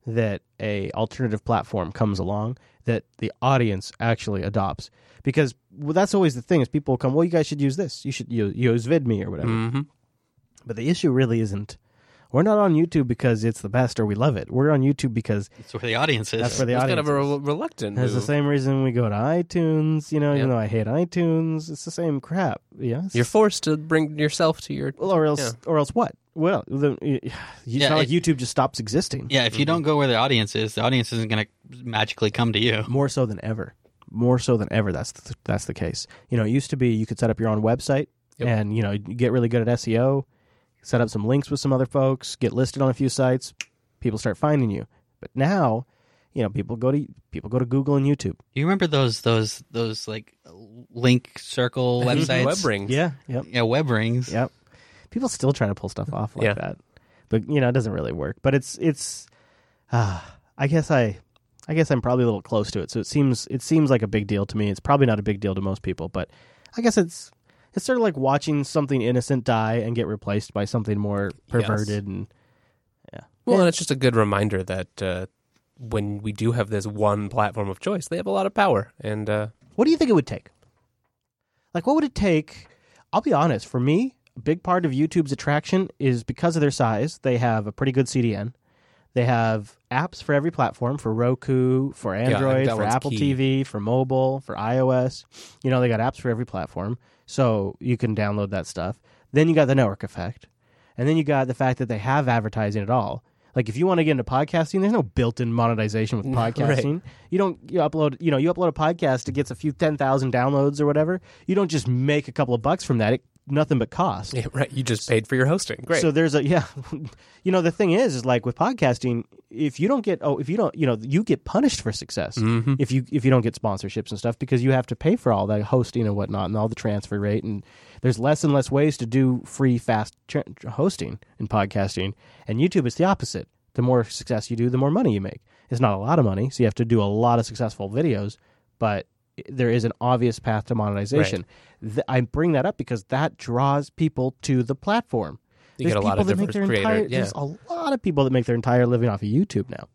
that a alternative platform comes along that the audience actually adopts. Because well, that's always the thing is people come, well, you guys should use this. You should use, use VidMe or whatever. Mm-hmm. But the issue really isn't, we're not on YouTube because it's the best or we love it. We're on YouTube because That's where the audience is. that's where the It's audience kind of a is. re- reluctant It's the move. same reason we go to iTunes, you know, even Yeah. though I hate iTunes. It's the same crap. Yes. You're forced to bring yourself to your. Well, or else, Yeah. or else what? Well, the, it's Yeah, not like it- YouTube just stops existing. Yeah, if you don't go where the audience is, the audience isn't going to magically come to you. More so than ever. More so than ever. That's the, that's the case. You know, it used to be you could set up your own website Yep. and you know you get really good at S E O, set up some links with some other folks, get listed on a few sites, people start finding you. But now, you know, people go to people go to Google and YouTube. Do you remember those those those like link circle websites? Web rings. Yeah. Yep. Yeah, web rings. Yep. People still trying to pull stuff off like Yeah. that, but you know it doesn't really work. But it's it's. Uh, I guess I, I guess I'm probably a little close to it. So it seems it seems like a big deal to me. It's probably not a big deal to most people, but I guess it's it's sort of like watching something innocent die and get replaced by something more perverted and yeah. Well, and it's just a good reminder that uh, when we do have this one platform of choice, they have a lot of power. And uh, What do you think it would take? Like, what would it take? I'll be honest. For me, a big part of YouTube's attraction is because of their size. They have a pretty good C D N. They have apps for every platform, for Roku, for I think Android, that for one's Apple key. T V, for mobile, for iOS. You know, they got apps for every platform. So you can download that stuff. Then you got the network effect. And then you got the fact that they have advertising at all. Like if you want to get into podcasting, there's no built-in monetization with Right. podcasting. You don't you upload, you know, you upload a podcast, it gets a few ten thousand downloads or whatever. You don't just make a couple of bucks from that. It nothing but cost. yeah, right, you just paid for your hosting. Great. So there's a yeah, you know the thing is is like with podcasting, if you don't get oh if you don't you know you get punished for success Mhm. if you if you don't get sponsorships and stuff because you have to pay for all that hosting and whatnot and all the transfer rate and there's less and less ways to do free fast tra- hosting in podcasting and YouTube is the opposite. The more success you do, the more money you make. It's not a lot of money, so you have to do a lot of successful videos, but there is an obvious path to monetization. Th- I bring that up because that draws people to the platform. You There's get a lot people of that make different their entire, creators. Yeah. There's a lot of people that make their entire living off of YouTube now.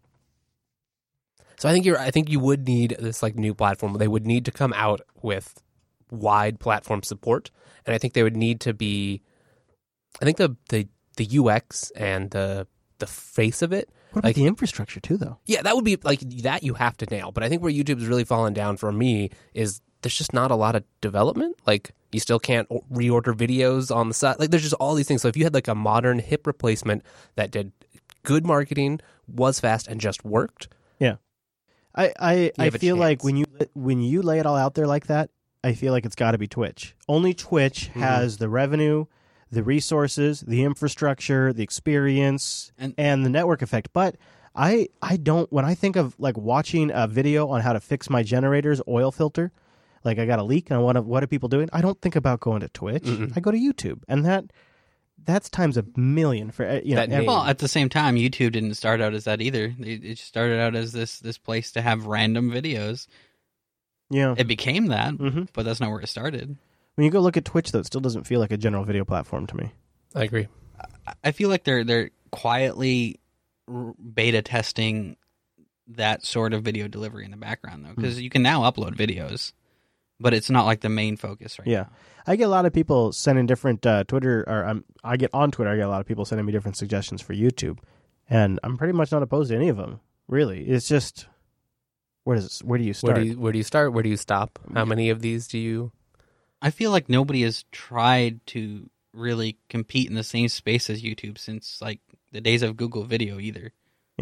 So I think you're. I think you would need this like new platform. They would need to come out with wide platform support, and I think they would need to be. I think the the, the U X and the the face of it. What about Like- the infrastructure too, though? Yeah, that would be like that. You have to nail. But I think where YouTube's really fallen down for me is there's just not a lot of development. Like you still can't o- reorder videos on the side. Like there's just all these things. So if you had like a modern hip replacement that did good marketing, was fast, and just worked. I I, I have a feel like chance. when you when you lay it all out there like that, I feel like it's got to be Twitch. Only Twitch Mm-hmm. has the revenue, the resources, the infrastructure, the experience, And- and the network effect. But I I don't when I think of like watching a video on how to fix my generator's oil filter, like I got a leak and I want to, what are people doing? I don't think about going to Twitch. Mm-mm. I go to YouTube, and that that's times a million for uh, you know. That every- name. Well, at the same time, YouTube didn't start out as that either. It, it started out as this this place to have random videos. yeah. It became that, hmm but that's not where it started. When you go look at Twitch, though, it still doesn't feel like a general video platform to me. I agree. I- I feel like they're they're quietly r- beta testing that sort of video delivery in the background, though, because you can now upload videos, but it's not like the main focus right Yeah. I get a lot of people sending different uh, Twitter, or um, I get on Twitter, I get a lot of people sending me different suggestions for YouTube. And I'm pretty much not opposed to any of them, really. It's just, where does where do you Where start? do you where do you start? Where do you stop? How many of these do you? I feel like nobody has tried to really compete in the same space as YouTube since like the days of Google Video either.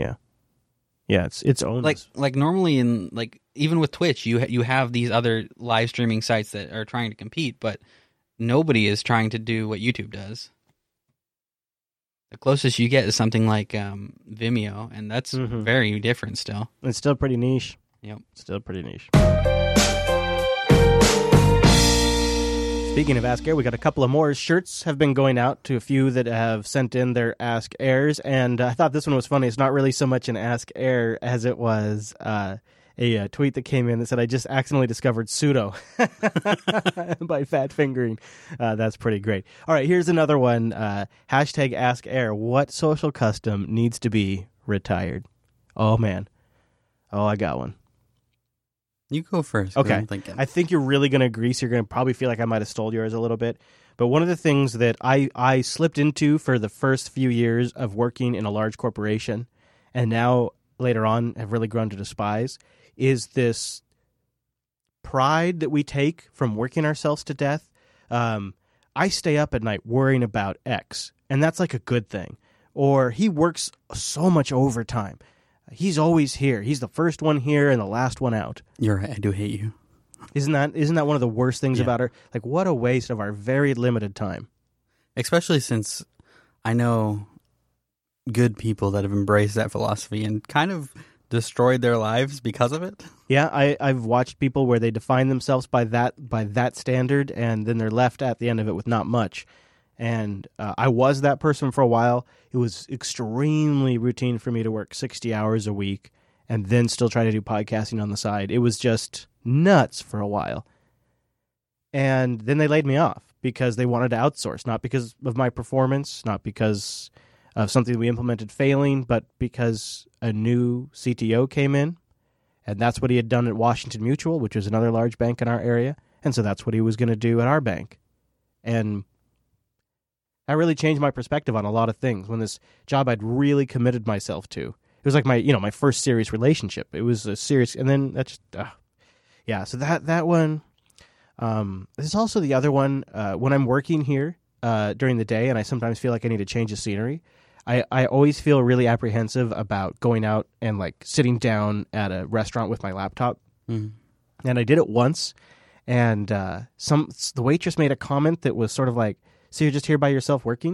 yeah, it's it's own. Like like normally in like even with Twitch, you ha- you have these other live streaming sites that are trying to compete, but nobody is trying to do what YouTube does. The closest you get is something like um, Vimeo, and that's Mhm. very different still. It's still pretty niche. Yep. Still pretty niche. Speaking of Ask Air, we got a couple of more shirts have been going out to a few that have sent in their Ask Airs, and I thought this one was funny. It's not really so much an Ask Air as it was uh, a, uh tweet that came in that said, "I just accidentally discovered pseudo" by Fat Fingering. Uh, that's pretty great. All right, here's another one. Uh, hashtag Ask Air. What social custom needs to be retired? Oh, man. Oh, I got one. You go first. 'cause Okay. I'm thinking. I think you're really going to agree, so you're going to probably feel like I might have stole yours a little bit. But one of the things that I, I slipped into for the first few years of working in a large corporation, and now later on have really grown to despise, is this pride that we take from working ourselves to death. Um, I stay up at night worrying about X, and that's like a good thing. Or he works so much overtime. He's always here. He's the first one here and the last one out. You're right. I do hate you. Isn't that isn't that one of the worst things Yeah. about her? Like, what a waste of our very limited time. Especially since I know good people that have embraced that philosophy and kind of destroyed their lives because of it. Yeah, I, I've watched people where they define themselves by that by that standard, and then they're left at the end of it with not much. And uh, I was that person for a while. It was extremely routine for me to work sixty hours a week and then still try to do podcasting on the side. It was just nuts for a while. And then they laid me off because they wanted to outsource, not because of my performance, not because of something we implemented failing, but because a new C T O came in, and that's what he had done at Washington Mutual, which was another large bank in our area, and so that's what he was going to do at our bank. And that really changed my perspective on a lot of things. When this job I'd really committed myself to, it was like my, you know, my first serious relationship. It was a serious, and then that's just, uh, yeah. So that that one. Um, there's also the other one uh, when I'm working here uh, during the day, and I sometimes feel like I need to change the scenery. I, I always feel really apprehensive about going out and like sitting down at a restaurant with my laptop. Mm. And I did it once, and uh, some the waitress made a comment that was sort of like, "So you're just here by yourself working?"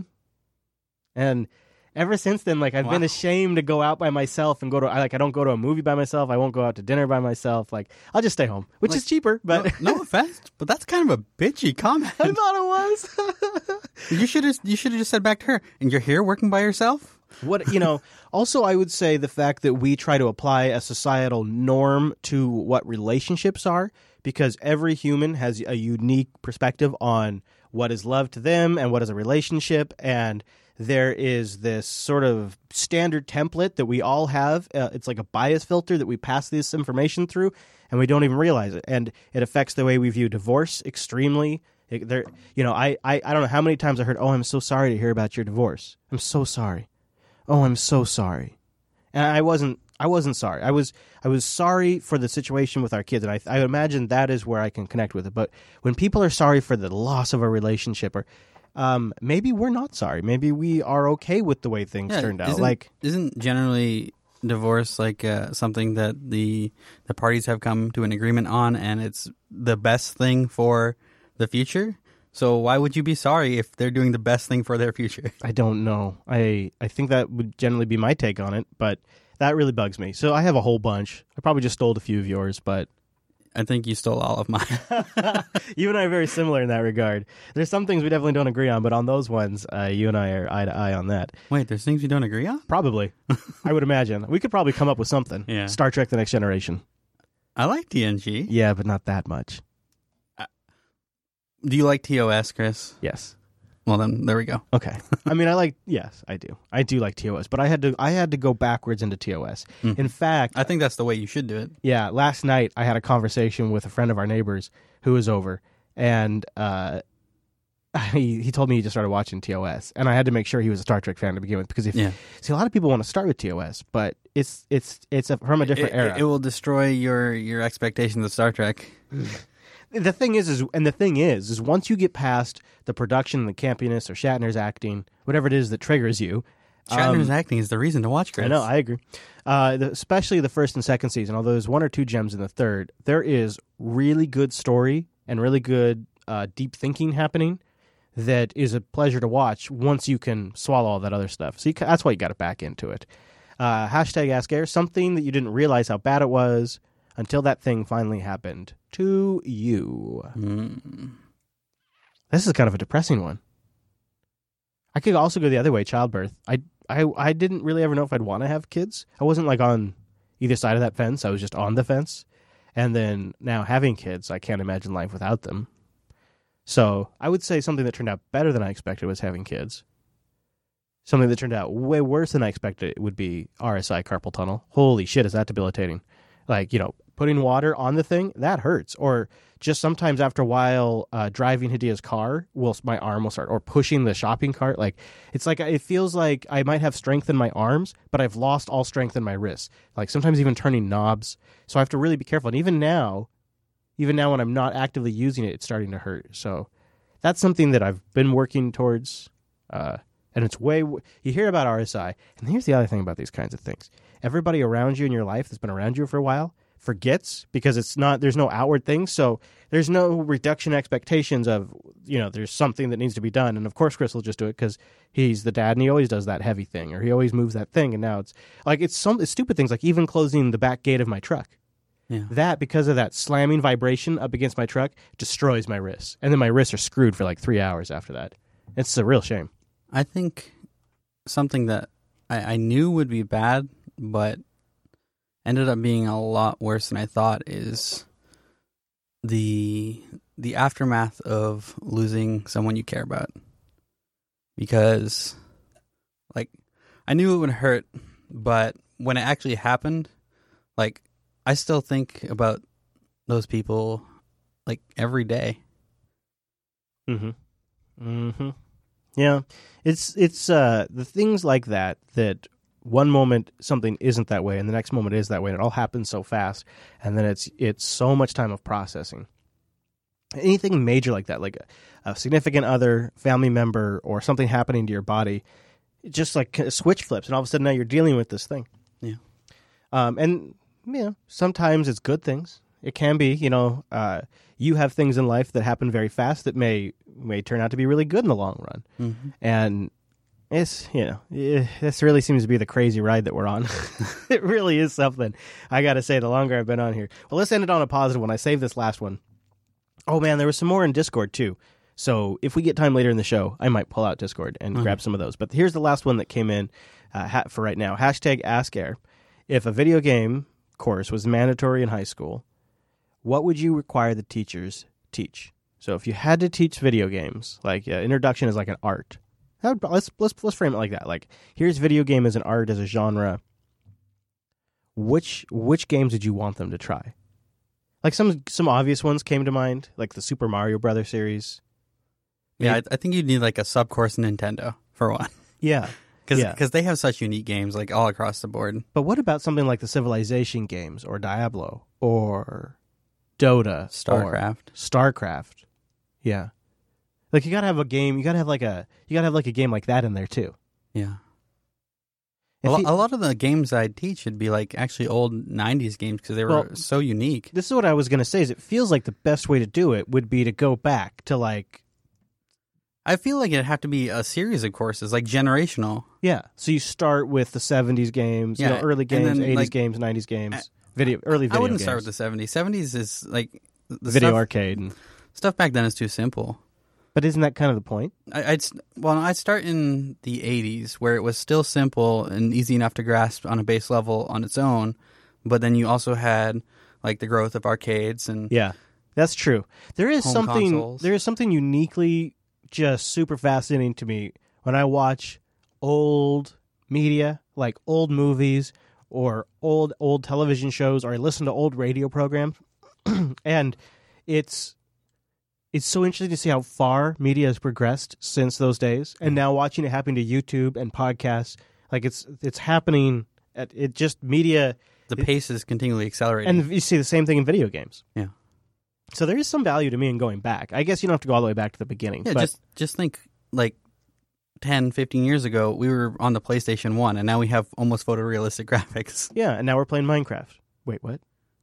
And ever since then, like I've Wow. been ashamed to go out by myself and go to I like I don't go to a movie by myself. I won't go out to dinner by myself. Like I'll just stay home, which Like, is cheaper. But no, no offense, but that's kind of a bitchy comment. I thought it was. You should have you should have just said back to her, and you're here working by yourself? What you know, also I would say the fact that we try to apply a societal norm to what relationships are, because every human has a unique perspective on what is love to them and what is a relationship, and there is this sort of standard template that we all have. Uh, it's like a bias filter that we pass this information through, and we don't even realize it, and it affects the way we view divorce extremely. It, there, you know, I, I, I don't know how many times I heard, "Oh, I'm so sorry to hear about your divorce. I'm so sorry. Oh, I'm so sorry." And I wasn't. I wasn't sorry. I was. I was sorry for the situation with our kids, and I, I imagine that is where I can connect with it. But when people are sorry for the loss of a relationship, or um, maybe we're not sorry. Maybe we are okay with the way things Yeah, turned out. isn't- Like, Isn't generally divorce like uh, something that the the parties have come to an agreement on, and it's the best thing for the future? So why would you be sorry if they're doing the best thing for their future? I don't know. I I think that would generally be my take on it, but that really bugs me. So I have a whole bunch. I probably just stole a few of yours, but I think you stole all of mine. you and I are very similar in that regard. There's some things we definitely don't agree on, but on those ones, uh, you and I are eye to eye on that. Wait, there's things you don't agree on? Probably. I would imagine. We could probably come up with something. Yeah. Star Trek The Next Generation. I like T N G. Yeah, but not that much. Do you like T O S, Chris? Yes. Well, then there we go. Okay. I mean, I like, yes, I do. I do like T O S, but I had to I had to go backwards into T O S. Mhm. In fact, I think that's the way you should do it. yeah, last night I had a conversation with a friend of our neighbors who was over, and uh, he, he told me he just started watching T O S, and I had to make sure he was a Star Trek fan to begin with, because if Yeah. see, a lot of people want to start with T O S, but it's it's it's a, from a different it, era. It will destroy your, your expectations of Star Trek. The thing is, is and the thing is, is once you get past the production and the campiness or Shatner's acting, whatever it is that triggers you. Shatner's um, acting is the reason to watch, Chris. I know, I agree. Uh, the, especially the first and second season, although there's one or two gems in the third, there is really good story and really good uh, deep thinking happening that is a pleasure to watch once you can swallow all that other stuff. So you ca- that's why you got to back into it. Uh, hashtag Ask Air, something that you didn't realize how bad it was until that thing finally happened to you. Mm. This is kind of a depressing one. I could also go the other way, childbirth. I, I, I didn't really ever know if I'd want to have kids. I wasn't like on either side of that fence. I was just on the fence. And then now having kids, I can't imagine life without them. So I would say something that turned out better than I expected was having kids. something that turned out way worse than I expected it would be R S I carpal tunnel. Holy shit, is that debilitating? Like, you know, putting water on the thing, that hurts. Or just sometimes after a while, uh, driving Hidea's car, will my arm will start, or pushing the shopping cart. Like, it's like, it feels like I might have strength in my arms, but I've lost all strength in my wrists. Like, sometimes even turning knobs. So I have to really be careful. And even now, even now when I'm not actively using it, it's starting to hurt. So that's something that I've been working towards. Uh, and it's way, you hear about R S I. And here's the other thing about these kinds of things. Everybody around you in your life that's been around you for a while forgets, because it's not, there's no outward thing. So there's no reduction expectations of, you know, there's something that needs to be done. And of course, Chris will just do it because he's the dad and he always does that heavy thing, or he always moves that thing. And now it's like, it's some it's stupid things, like even closing the back gate of my truck. Yeah. That, because of that slamming vibration up against my truck, destroys my wrists. And then my wrists are screwed for like three hours after that. It's a real shame. I think something that I, I knew would be bad, but ended up being a lot worse than I thought is the the aftermath of losing someone you care about. Because, like, I knew it would hurt, but when it actually happened, like, I still think about those people, like, every day. Mm-hmm. Mm-hmm. Yeah. It's, it's uh, the things like that, that one moment something isn't that way and the next moment is that way, and it all happens so fast, and then it's it's so much time of processing. Anything major like that, like a, a significant other, family member, or something happening to your body, it just like switch flips, and all of a sudden now you're dealing with this thing. Yeah. Um, and, you know, sometimes it's good things. It can be, you know, uh, you have things in life that happen very fast that may may turn out to be really good in the long run. Mm-hmm. And it's, you know, eh, this really seems to be the crazy ride that we're on. It really is something. I got to say, the longer I've been on here. Well, let's end it on a positive one. I saved this last one. Oh, man, there was some more in Discord, too. So if we get time later in the show, I might pull out Discord and mm-hmm. grab some of those. But here's the last one that came in uh, ha- for right now. Hashtag AskAir. If a video game course was mandatory in high school, what would you require the teachers teach? So if you had to teach video games, like uh, introduction is like an art. That would, let's let's let's frame it like that. Like, here's video game as an art, as a genre. Which which games did you want them to try? Like some some obvious ones came to mind, like the Super Mario Brothers series. Yeah, I, I think you'd need like a sub-course Nintendo for one. Yeah. Because yeah. they have such unique games, like all across the board. But what about something like the Civilization games, or Diablo, or Dota, StarCraft, or StarCraft? Yeah, like you gotta have a game. You gotta have like a you gotta have like a game like that in there too. Yeah. If A, lo- you- a lot of the games I'd teach would be like actually old nineties games because they were Well, so unique. This is what I was gonna say. Is it feels like the best way to do it would be to go back to like. I feel like it'd have to be a series of courses, like generational. Yeah, so you start with the seventies games, you Yeah, know, early and games, then, eighties like, games, nineties games, video, early video I wouldn't games. start with the seventies. seventies is like the video stuff, arcade, and, stuff back then is too simple. but isn't that kind of the point? I, I'd well, I'd start in the eighties where it was still simple and easy enough to grasp on a base level on its own, but then you also had like the growth of arcades and Yeah, that's true. There is Home something. consoles. There is something uniquely just super fascinating to me when I watch old media, like old movies or old old television shows, or I listen to old radio programs, and it's it's so interesting to see how far media has progressed since those days, and now watching it happen to YouTube and podcasts, like it's it's happening at it just media. the pace is continually accelerating. And you see the same thing in video games. Yeah. So there is some value to me in going back. I guess you don't have to go all the way back to the beginning. Yeah, but just just think like ten, fifteen years ago, we were on the PlayStation one, and now we have almost photorealistic graphics. yeah, and now we're playing Minecraft. Wait, what?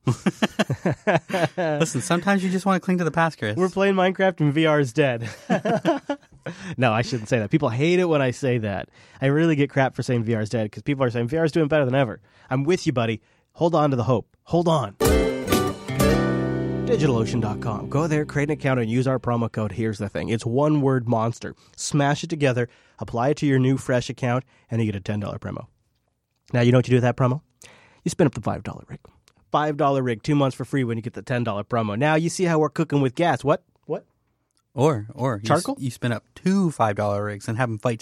Listen, sometimes you just want to cling to the past, Chris. We're playing Minecraft and V R is dead. No, I shouldn't say that. People hate it when I say that. I really get crap for saying V R is dead because people are saying V R is doing better than ever. I'm with you, buddy. Hold on to the hope. Hold on. DigitalOcean dot com. Go there, create an account, and use our promo code. Here's the thing. It's one word monster. Smash it together, apply it to your new fresh account, and you get a ten dollars promo. Now, you know what you do with that promo? You spin up the five dollars rig. five dollars rig, two months for free when you get the ten dollars promo. Now, you see how we're cooking with gas. What? What? Or, or you, Charcoal? s- you spin up two five dollar rigs and have them fight to the death.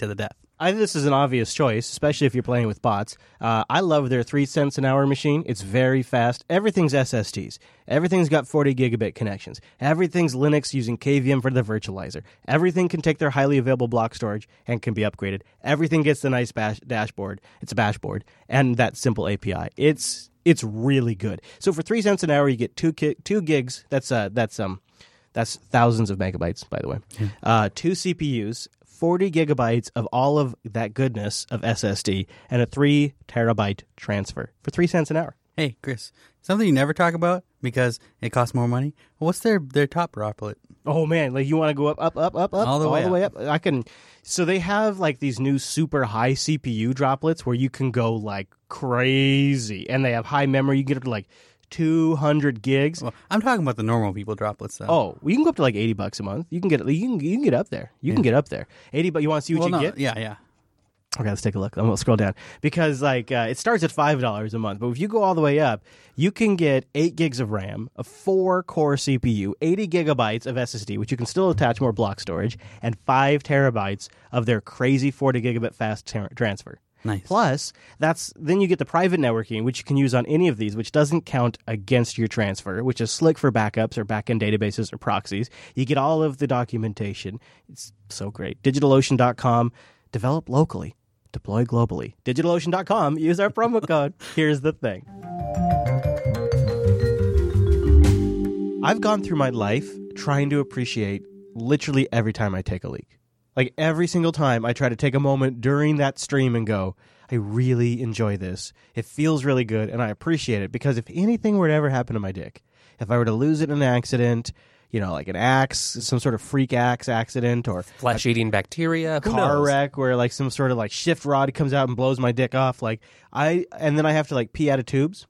I think this is an obvious choice, especially if you're playing with bots. Uh, I love their three cents an hour machine. It's very fast. Everything's S S Ds. Everything's got forty gigabit connections. Everything's Linux using K V M for the virtualizer. Everything can take their highly available block storage and can be upgraded. Everything gets the nice bash- dashboard. It's a bashboard and that simple A P I. It's it's really good. So for three cents an hour, you get two ki- two gigs. That's uh that's um that's thousands of megabytes, by the way. Yeah. Uh, two C P Us. forty gigabytes of all of that goodness of S S D, and a three terabyte transfer for three cents an hour. Hey, Chris, something you never talk about because it costs more money. What's their, their top droplet? Oh man, like you want to go up, up, up, up, up, All the way all the way up. I can. So they have like these new super high C P U droplets where you can go like crazy, and they have high memory. You get up to like two hundred gigs. Well, I'm talking about the normal people droplets, though. Oh, we can go up to like eighty bucks a month. You can get you can you can get up there. You can Yeah. get up there. eighty, but you want to see what well, you no, get? yeah, yeah. Okay, let's take a look. I'm gonna scroll down because like uh, it starts at five dollars a month, but if you go all the way up, you can get eight gigs of RAM, a four core C P U, eighty gigabytes of S S D, which you can still attach more block storage, and five terabytes of their crazy forty gigabit fast ter- transfer. Nice. Plus, that's then you get the private networking, which you can use on any of these, which doesn't count against your transfer, which is slick for backups or backend databases or proxies. You get all of the documentation. It's so great. DigitalOcean dot com, develop locally, deploy globally. DigitalOcean dot com, use our promo code. Here's the thing. I've gone through my life trying to appreciate literally every time I take a leak. Like every single time I try to take a moment during that stream and go, I really enjoy this. It feels really good and I appreciate it because if anything were to ever happen to my dick, if I were to lose it in an accident, you know, like an axe, some sort of freak axe accident or Flesh-eating bacteria. Who car knows? wreck where like some sort of like shift rod comes out and blows my dick off, like I and then I have to like pee out of tubes.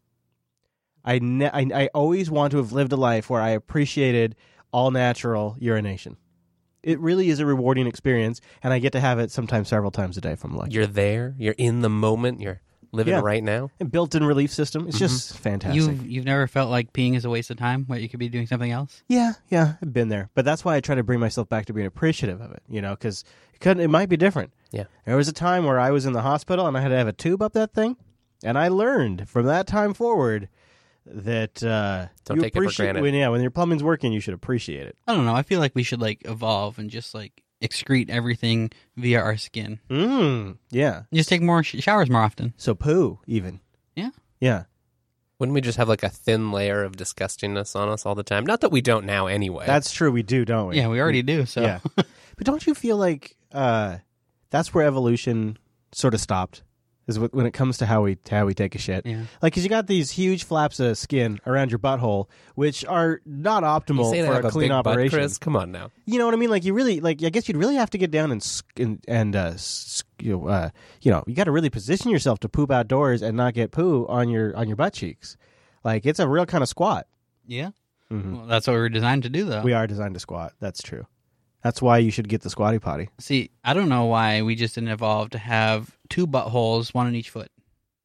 I, ne- I I always want to have lived a life where I appreciated all natural urination. It really is a rewarding experience, and I get to have it sometimes several times a day if I'm lucky. You're there. You're in the moment. You're living Yeah. right now. And built-in relief system. It's just fantastic. You've, you've never felt like peeing is a waste of time where you could be doing something else? Yeah, yeah, I've been there. But that's why I try to bring myself back to being appreciative of it, you know, because it, couldn't- it might be different. Yeah. There was a time where I was in the hospital and I had to have a tube up that thing, and I learned from that time forward that uh, Don't you take it for appreciate granted. when yeah when your plumbing's working, you should appreciate it. I don't know. I feel like we should like evolve and just like excrete everything via our skin. Mm, yeah. Just take more sh- showers more often. So poo even. Yeah. Yeah. Wouldn't we just have like a thin layer of disgustingness on us all the time? Not that we don't now anyway. That's true. We do, don't we? Yeah, we already do. So Yeah. But don't you feel like uh, that's where evolution sort of stopped? Is wh- when it comes to how we how we take a shit. Yeah. Like, because you got these huge flaps of skin around your butthole, which are not you optimal say that for I have a a clean big butt, operation. Chris? Come on now. You know what I mean? Like, you really like. I guess you'd really have to get down and sk- and, and uh, sk- you know, uh, you know, you got to really position yourself to poop outdoors and not get poo on your on your butt cheeks. Like, it's a real kind of squat. yeah. Mhm. Well, that's what we were designed to do, though. We are designed to squat. That's true. That's why you should get the squatty potty. See, I don't know why we just didn't evolve to have two buttholes, one on each foot.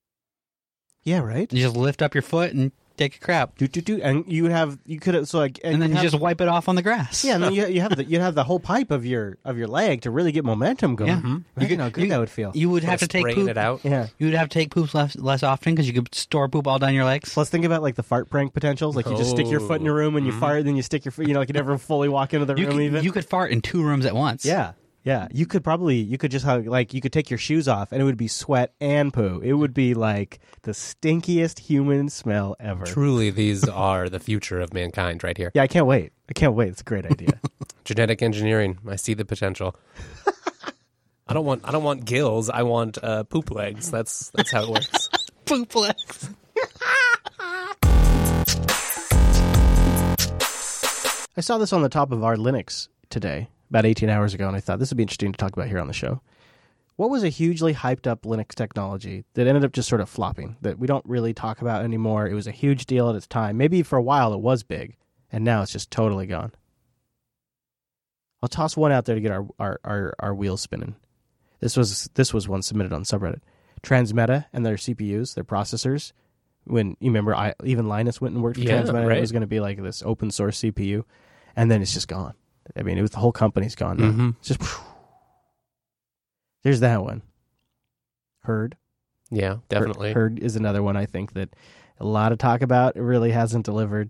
Yeah, right. You just lift up your foot and take a crap, Do do do, and you would have you could have so like and then you you have- just wipe it off on the grass. yeah, and then you you have the you have the whole pipe of your of your leg to really get momentum going. Yeah. Imagine You could- how good you- that would feel. You would have to Sort of take spraying poop. it out. Yeah. You would have to take poops less, less often because you could store poop all down your legs. Plus, think about like the fart prank potentials. Like you just stick your foot in your room and you fart, then you stick your foot. You know, like you never fully walk into the You room. could, even you could fart in two rooms at once. yeah, yeah. You could probably you could just have like you could take your shoes off and it would be sweat and poo. It would be like the stinkiest human smell ever. Truly, these are the future of mankind right here. Yeah, I can't wait. I can't wait. It's a great idea. Genetic engineering. I see the potential. I don't want. I don't want gills. I want uh, poop legs. That's that's how it works. Poop legs. I saw this on the top of our Linux today, about eighteen hours ago, and I thought this would be interesting to talk about here on the show. What was a hugely hyped up Linux technology that ended up just sort of flopping, that we don't really talk about anymore? It was a huge deal at its time. Maybe for a while it was big, and now it's just totally gone. I'll toss one out there to get our, our, our, our wheels spinning. This was this was one submitted on subreddit. Transmeta and their C P Us, their processors. When you remember, I, even Linus went and worked for Yeah, Transmeta. right. It was going to be like this open source C P U, and then it's just gone. I mean, it was the whole company's gone now. Mhm. It's just There's that one. Herd. Yeah, definitely. Herd is another one I think that a lot of talk about. It really hasn't delivered.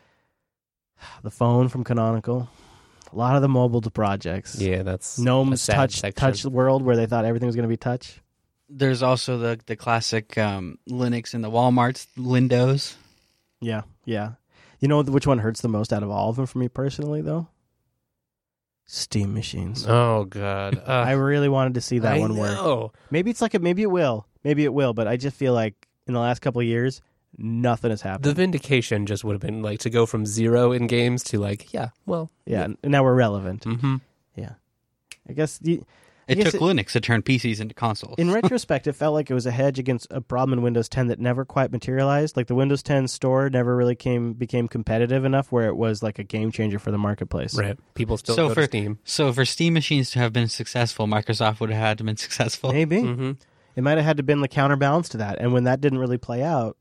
The phone from Canonical. A lot of the mobile projects. Yeah, that's Gnome's a sad touch section. touch world where they thought everything was going to be touch. There's also the the classic um, Linux in the Walmart's Windows. Yeah, yeah. You know which one hurts the most out of all of them for me personally, though? Steam machines. Oh god, uh, I really wanted to see that I one work. know. Maybe it's like a, maybe it will, maybe it will, but I just feel like in the last couple of years, nothing has happened. The vindication just would have been like to go from zero in games to like, yeah, well, yeah, and now we're relevant. mm-hmm. Yeah, I guess you, I It guess took Linux to turn P Cs into consoles. in retrospect, it felt like it was a hedge against a problem in Windows ten that never quite materialized. Like the Windows ten store never really came became competitive enough where it was like a game changer for the marketplace. Right. People still So go for- to Steam. So for Steam machines to have been successful, Microsoft would have had to been successful. Maybe Mm-hmm. it might have had to been the counterbalance to that, and when that didn't really play out,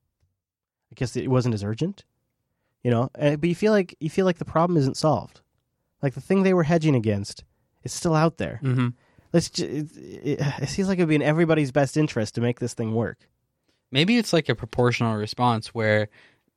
I guess it wasn't as urgent. You know, and, but you feel like you feel like the problem isn't solved. Like the thing they were hedging against is still out there. Mm-hmm. Let's. Ju- it, it, it seems like it would be in everybody's best interest to make this thing work. Maybe it's like a proportional response where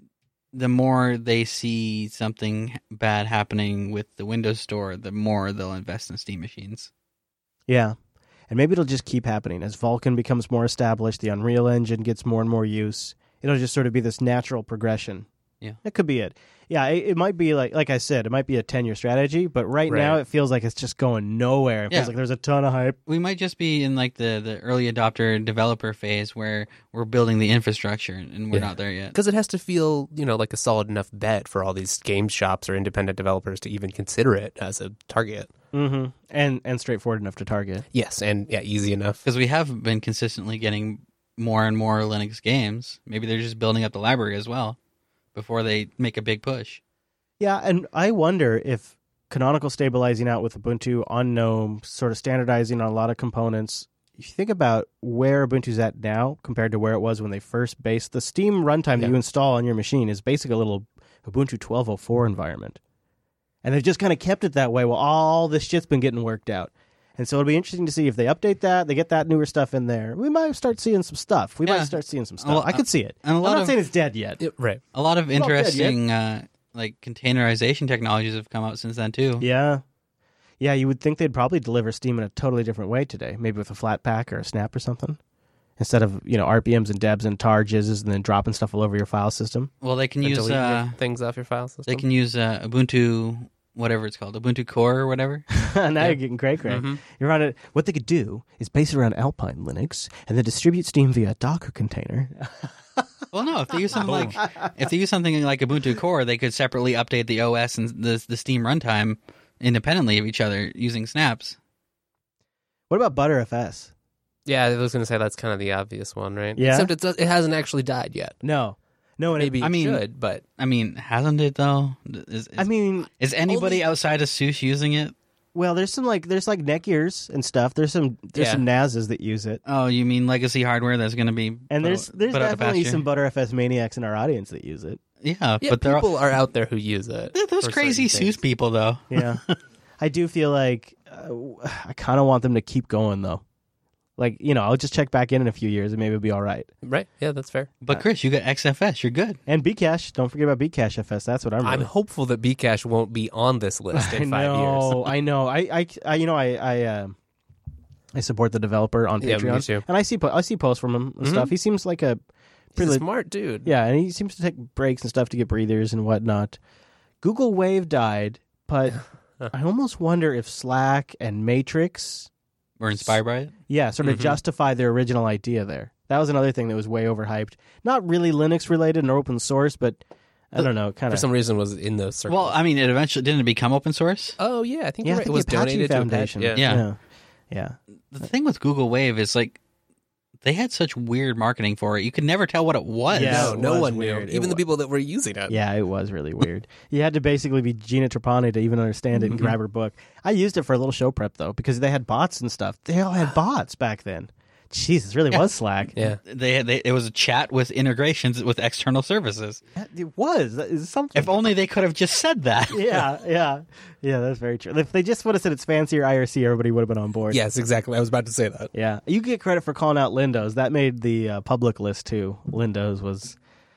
the more they see something bad happening with the Windows Store, the more they'll invest in Steam machines. Yeah. And maybe it'll just keep happening. As Vulkan becomes more established, the Unreal Engine gets more and more use. It'll just sort of be this natural progression. Yeah. That could be it. Yeah, it, it might be like like I said, it might be a ten-year strategy, but right, Right. now it feels like it's just going nowhere. It Yeah. feels like there's a ton of hype. We might just be in like the, the early adopter developer phase where we're building the infrastructure and we're Yeah. not there yet. Because it has to feel, you know, like a solid enough bet for all these game shops or independent developers to even consider it as a target. Mm-hmm. And and straightforward enough to target. Yes, and yeah, easy enough. Because we have been consistently getting more and more Linux games. Maybe they're just building up the library as well before they make a big push. Yeah, and I wonder if Canonical stabilizing out with Ubuntu on GNOME, sort of standardizing on a lot of components. If you think about where Ubuntu's at now compared to where it was when they first based the Steam runtime that Yeah. you install on your machine is basically a little Ubuntu twelve oh four environment. And they've just kind of kept it that way while all this shit's been getting worked out. And so it'll be interesting to see if they update that, they get that newer stuff in there. We might start seeing some stuff. We Yeah. might start seeing some stuff. Well, I could see it. and a I'm lot not of- saying it's dead yet. It- right. A lot of not dead yet. interesting uh, like containerization technologies have come out since then too. Yeah. Yeah, you would think they'd probably deliver Steam in a totally different way today, maybe with a flat pack or a snap or something. Instead of, you know, R P Ms and debs and tar jizzes and then dropping stuff all over your file system. Well, they can And use delete your uh, things off your file system. they can use uh, Ubuntu, whatever it's called, Ubuntu Core or whatever. now Yeah. you're getting cray cray. Mhm. You're on it. What they could do is base it around Alpine Linux and then distribute Steam via a Docker container. Well, no, if they use something like if they use something like Ubuntu Core, they could separately update the O S and the the Steam runtime independently of each other using snaps. What about ButterFS? Yeah, I was going to say that's kind of the obvious one, right? Yeah. Except it, does, it hasn't actually died yet. No. No, and it- Maybe I it mean- should, but I mean, hasn't it though? Is, is, I mean, is anybody only- outside of SUSE using it? well, there's some like there's like Netgears and stuff. There's some there's Yeah. some N A Ss that use it. Oh, you mean legacy hardware that's going to be And put there's out- there's put out the definitely pasture? some ButterFS maniacs in our audience that use it. yeah, yeah, but they're all, people are out there who use it. they're those for crazy certain SUSE things. people though. Yeah. I do feel like uh, I kind of want them to keep going though. Like, you know, I'll just check back in in a few years and maybe it'll be all right. Right? Yeah, that's fair. But Chris, you got X F S, you're good. And Bcache, don't forget about Bcache F S. That's what I'm. I'm Really. hopeful that Bcache won't be on this list I in five know, years. I know. I, I, I you know, I, I, uh, I support the developer on Yeah, me Patreon, too. and I see, po- I see posts from him and Mhm. stuff. He seems like a He's pretty, a smart dude. yeah, and he seems to take breaks and stuff to get breathers and whatnot. Google Wave died, but I almost wonder if Slack and Matrix, We're inspired by it. yeah, sort of Mhm. justify their original idea there. That was another thing that was way overhyped. Not really Linux related nor open source, but I don't know, kind For of. some reason was in those circles. Well, I mean, it eventually didn't it become open source? oh, yeah, I think Yeah, you're I right. think It was the Apache donated to Foundation. Apache. Yeah. yeah, yeah. The thing with Google Wave is like they had such weird marketing for it. You could never tell what it was. Yeah, No, it no was one weird. knew. It Even the wa- people that were using it. Yeah, it was really weird. You had to basically be Gina Trapani to even understand it and Mhm. grab her book. I used it for a little show prep, though, because they had bots and stuff. They all had bots back then. Jesus, it really was Slack. Yeah. They, they it was a chat with integrations with external services. It was. It's something. If only they could have just said that. yeah, yeah, yeah. That's very true. If they just would have said it's fancier I R C, everybody would have been on board. Yes, exactly. I was about to say that. Yeah, you get credit for calling out Lindows. That made the uh, public list too. Lindows was,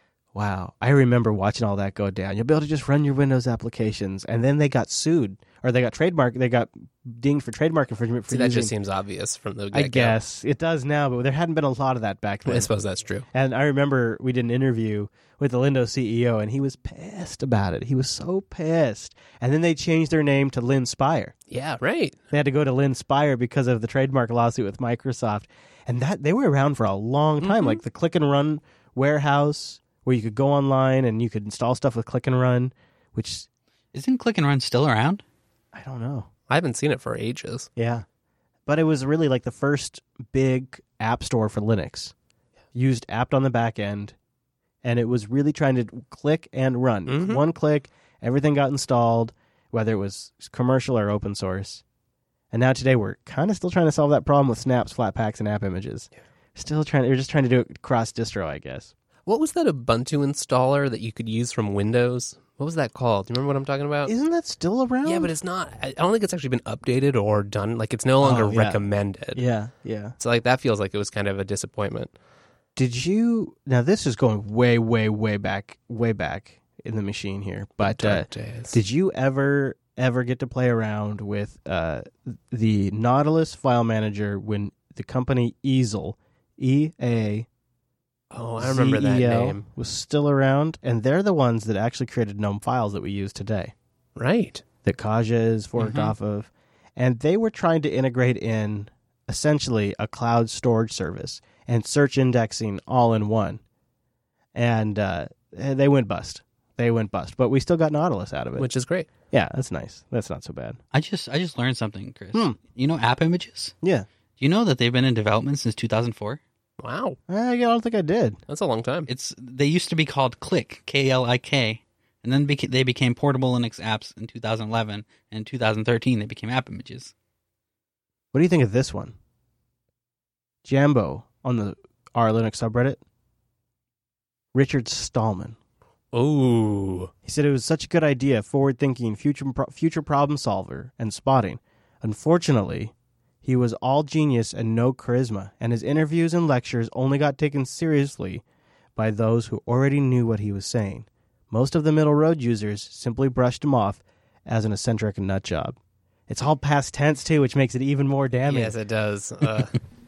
wow. I remember watching all that go down. You'll be able to just run your Windows applications, and then they got sued, or they got trademark. They got dinged for trademark infringement for See, that using. just seems obvious from the get-go. I guess it does now, but there hadn't been a lot of that back then. I suppose that's true. And I remember we did an interview with the Lindo C E O, and he was pissed about it. He was so pissed. And then they changed their name to Lynn Spire. Yeah, right. They had to go to Lynn Spire because of the trademark lawsuit with Microsoft. And that they were around for a long time, Mm-hmm. like the Click and Run warehouse, where you could go online and you could install stuff with Click and Run, which Isn't Click and Run still around? I don't know. I haven't seen it for ages. Yeah. But it was really like the first big app store for Linux. Used apt on the back end, and it was really trying to click and run. Mhm. One click, everything got installed, whether it was commercial or open source. And now today we're kind of still trying to solve that problem with snaps, Flatpaks, and app images. Still trying. They're just trying to do it cross distro, I guess. What was that Ubuntu installer that you could use from Windows? What was that called? Do you remember what I'm talking about? Isn't that still around? Yeah, but it's not. I don't think it's actually been updated or done. Like, it's no longer Oh, yeah. recommended. yeah, yeah. So, like, that feels like it was kind of a disappointment. Did you? Now this is going way, way, way back, way back in the machine here. But uh, Dark days. did you ever, ever get to play around with uh, the Nautilus file manager when the company Easel, E A Oh, I remember that Z E L, name. was still around, and they're the ones that actually created GNOME files that we use today, Right. that Kaja is forked Mhm. off of. And they were trying to integrate in essentially a cloud storage service and search indexing all in one. And uh, they went bust. They went bust. But we still got Nautilus out of it. Which is great. Yeah, that's nice. That's not so bad. I just I just learned something, Chris. Hmm. You know app images? Yeah. Do you know that they've been in development since two thousand four? Wow. I don't think I did. That's a long time. It's they used to be called Click, K L I K, and then beca- they became portable Linux apps in two thousand eleven, and in two thousand thirteen they became app images. What do you think of this one? Jambo on the R Linux subreddit. Richard Stallman. Ooh. He said it was such a good idea, forward-thinking, future pro- future problem solver, and spotting. Unfortunately, he was all genius and no charisma, and his interviews and lectures only got taken seriously by those who already knew what he was saying. Most of the middle road users simply brushed him off as an eccentric nut job. It's all past tense, too, which makes it even more damning. Yes, it does. Uh,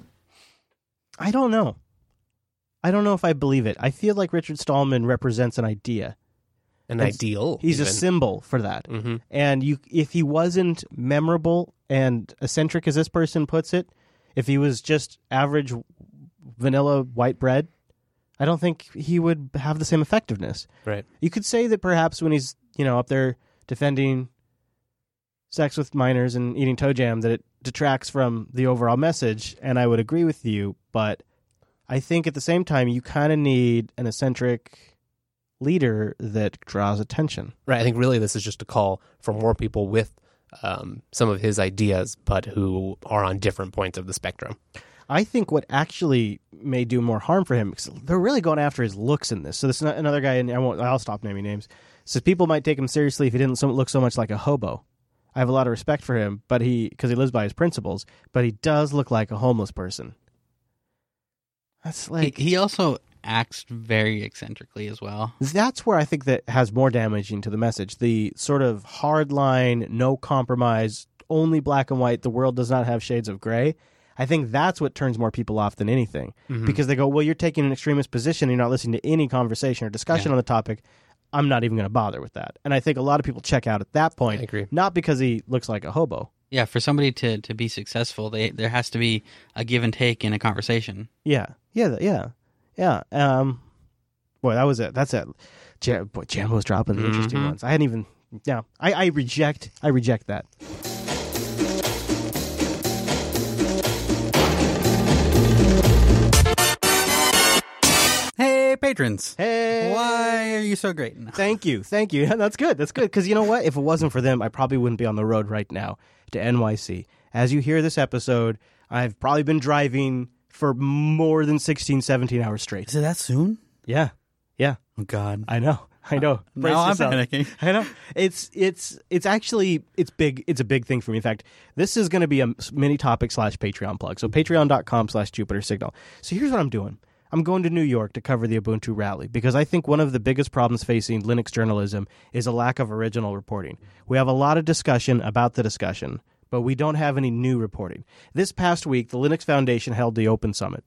I don't know. I don't know if I believe it. I feel like Richard Stallman represents an idea. an It's- ideal. He's even. a symbol for that. Mhm. And you, if he wasn't memorable and eccentric, as this person puts it, if he was just average vanilla white bread, I don't think he would have the same effectiveness. Right. You could say that perhaps when he's, you know, up there defending sex with minors and eating toe jam, that it detracts from the overall message, and I would agree with you, but I think at the same time you kind of need an eccentric leader that draws attention. Right. I think really this is just a call for more people with um, some of his ideas, but who are on different points of the spectrum. I think what actually may do more harm for him, because they're really going after his looks in this. So this is not another guy, and I won't, I'll stop naming names. Says people might take him seriously if he didn't so, look so much like a hobo. I have a lot of respect for him, but he because he lives by his principles. But he does look like a homeless person. That's like he, he also acts very eccentrically as well. that's where I think that has more damaging to the message. The sort of hard line, no compromise, only black and white. The world does not have shades of gray. I think that's what turns more people off than anything, because they go, well, you're taking an extremist position. You're not listening to any conversation or discussion Yeah. on the topic. I'm not even going to bother with that. And I think a lot of people check out at that point. I agree. Not because he looks like a hobo. Yeah, for somebody to, to be successful, they there has to be a give and take in a conversation. Yeah, yeah, th- yeah, yeah. Um, boy, that was it. That's it. Jam- boy, Jambo's dropping the interesting Mhm. ones. I hadn't even. Yeah, I, I reject. I reject that. Hey, patrons! Hey, Why are you so great? Thank you, thank you. That's good. That's good. Because you know what? If it wasn't for them, I probably wouldn't be on the road right now to N Y C. As you hear this episode, I've probably been driving for more than sixteen, seventeen hours straight. Is it that soon? Yeah. Yeah. Oh, God. I know. I know. Brace Now I'm yourself. panicking. I know. It's it's it's actually it's big. It's a big thing for me. In fact, this is going to be a mini topic slash Patreon plug. So patreon dot com slash Jupiter Signal. So here's what I'm doing. I'm going to New York to cover the Ubuntu rally because I think one of the biggest problems facing Linux journalism is a lack of original reporting. We have a lot of discussion about the discussion, but we don't have any new reporting. This past week, the Linux Foundation held the Open Summit.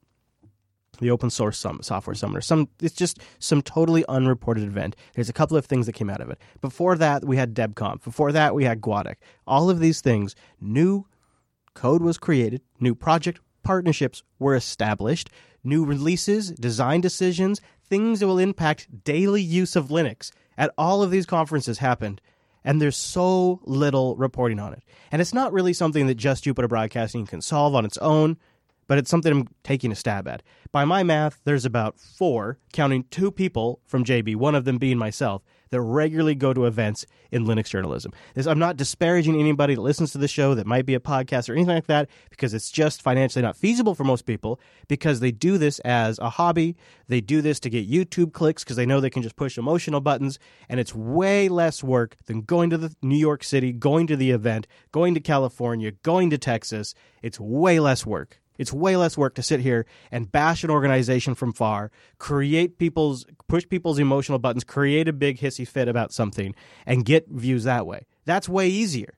The Open Source Summit, Software Summit, or some, it's just some totally unreported event. There's a couple of things that came out of it. Before that, we had DebConf. Before that, we had Guadec. All of these things, new code was created, new project partnerships were established, new releases, design decisions, things that will impact daily use of Linux. At all of these conferences happened, and there's so little reporting on it. And it's not really something that just Jupiter Broadcasting can solve on its own, but it's something I'm taking a stab at. By my math, there's about four, counting two people from J B, one of them being myself, that regularly go to events in Linux journalism. This, I'm not disparaging anybody that listens to the show that might be a podcast or anything like that, because it's just financially not feasible for most people, because they do this as a hobby. They do this to get YouTube clicks because they know they can just push emotional buttons, and it's way less work than going to the New York City, going to the event, going to California, going to Texas. It's way less work. It's way less work to sit here and bash an organization from far, create people's, push people's emotional buttons, create a big hissy fit about something, and get views that way. That's way easier.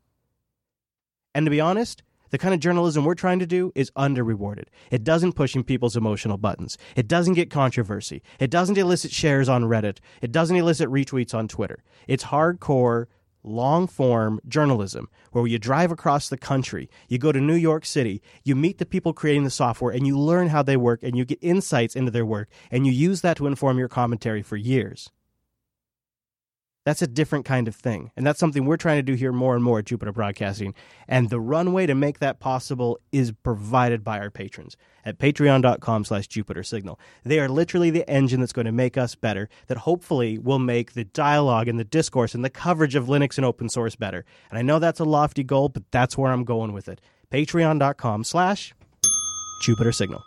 And to be honest, the kind of journalism we're trying to do is under-rewarded. It doesn't push in people's emotional buttons. It doesn't get controversy. It doesn't elicit shares on Reddit. It doesn't elicit retweets on Twitter. It's hardcore, long-form journalism where you drive across the country, you go to New York City, you meet the people creating the software, and you learn how they work, and you get insights into their work, and you use that to inform your commentary for years. That's a different kind of thing, and that's something we're trying to do here more and more at Jupiter Broadcasting, and the runway to make that possible is provided by our patrons at patreon dot com slash Jupiter Signal. They are literally the engine that's going to make us better, that hopefully will make the dialogue and the discourse and the coverage of Linux and open source better. And I know that's a lofty goal, but that's where I'm going with it. patreon dot com slash Jupiter Signal.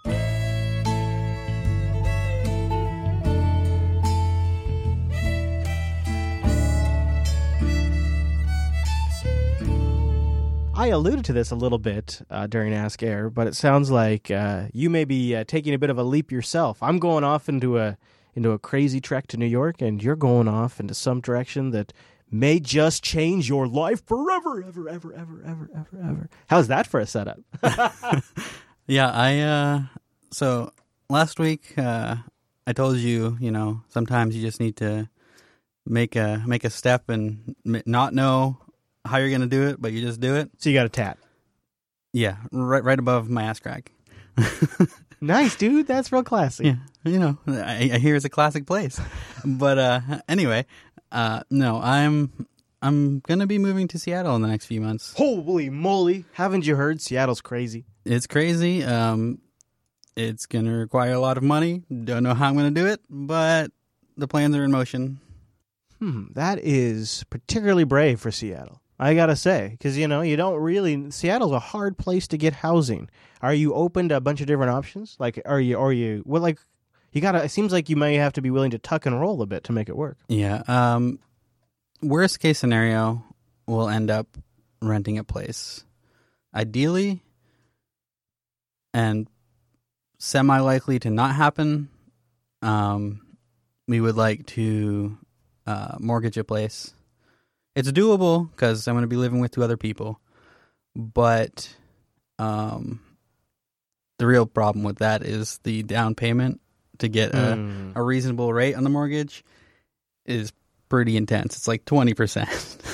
I alluded to this a little bit uh, during Ask Air, but it sounds like uh, you may be uh, taking a bit of a leap yourself. I'm going off into a into a crazy trek to New York, and you're going off into some direction that may just change your life forever, ever, ever, ever, ever, ever, ever. How's that for a setup? Yeah, I, uh, so last week, uh, I told you, you know, sometimes you just need to make a, make a step and m- not know how you're going to do it, but you just do it. So you got a tat. Yeah, right right above my ass crack. Nice, dude. That's real classy. Yeah, you know, I, I hear it's a classic place. But uh, anyway, uh, no, I'm I'm going to be moving to Seattle in the next few months. Holy moly. Haven't you heard? Seattle's crazy. It's crazy. Um, it's going to require a lot of money. Don't know how I'm going to do it, but the plans are in motion. Hmm, that is particularly brave for Seattle. I gotta say, because, you know, you don't really... Seattle's a hard place to get housing. Are you open to a bunch of different options? Like, are you... Are you... Well, like, you gotta... It seems like you may have to be willing to tuck and roll a bit to make it work. Yeah. Um, worst case scenario, we'll end up renting a place. Ideally, and semi-likely to not happen, um, we would like to uh, mortgage a place. It's doable because I'm going to be living with two other people, but um, the real problem with that is the down payment to get a, Mm. a reasonable rate on the mortgage is pretty intense. It's like twenty percent.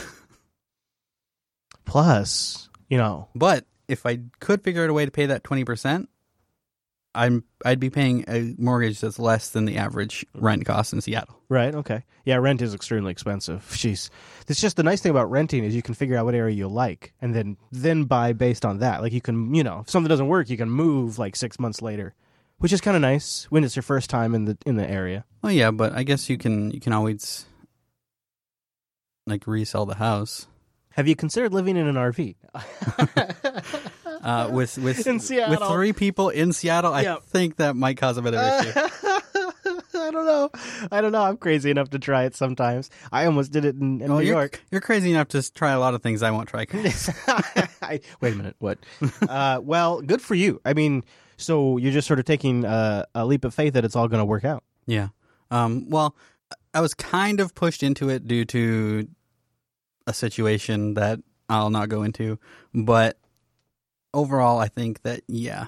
Plus, you know... But if I could figure out a way to pay that twenty percent, I'm, I'd be paying a mortgage that's less than the average rent cost in Seattle. Right, okay. Yeah, rent is extremely expensive. Jeez. It's just the nice thing about renting is you can figure out what area you like and then then buy based on that. Like you can, you know, if something doesn't work, you can move like six months later, which is kind of nice when it's your first time in the in the area. Well, yeah, but I guess you can you can always like resell the house. Have you considered living in an R V? uh, with with In Seattle. with three people in Seattle, I Yep. think that might cause a bit of issue. I don't know. I don't know. I'm crazy enough to try it sometimes. I almost did it in, in Oh, New you're, York. you're crazy enough to try a lot of things I won't try. I, wait a minute. What? uh, well, good for you. I mean, so you're just sort of taking uh, a leap of faith that it's all going to work out. Yeah. Um, well, I was kind of pushed into it due to a situation that I'll not go into, but overall, I think that, yeah.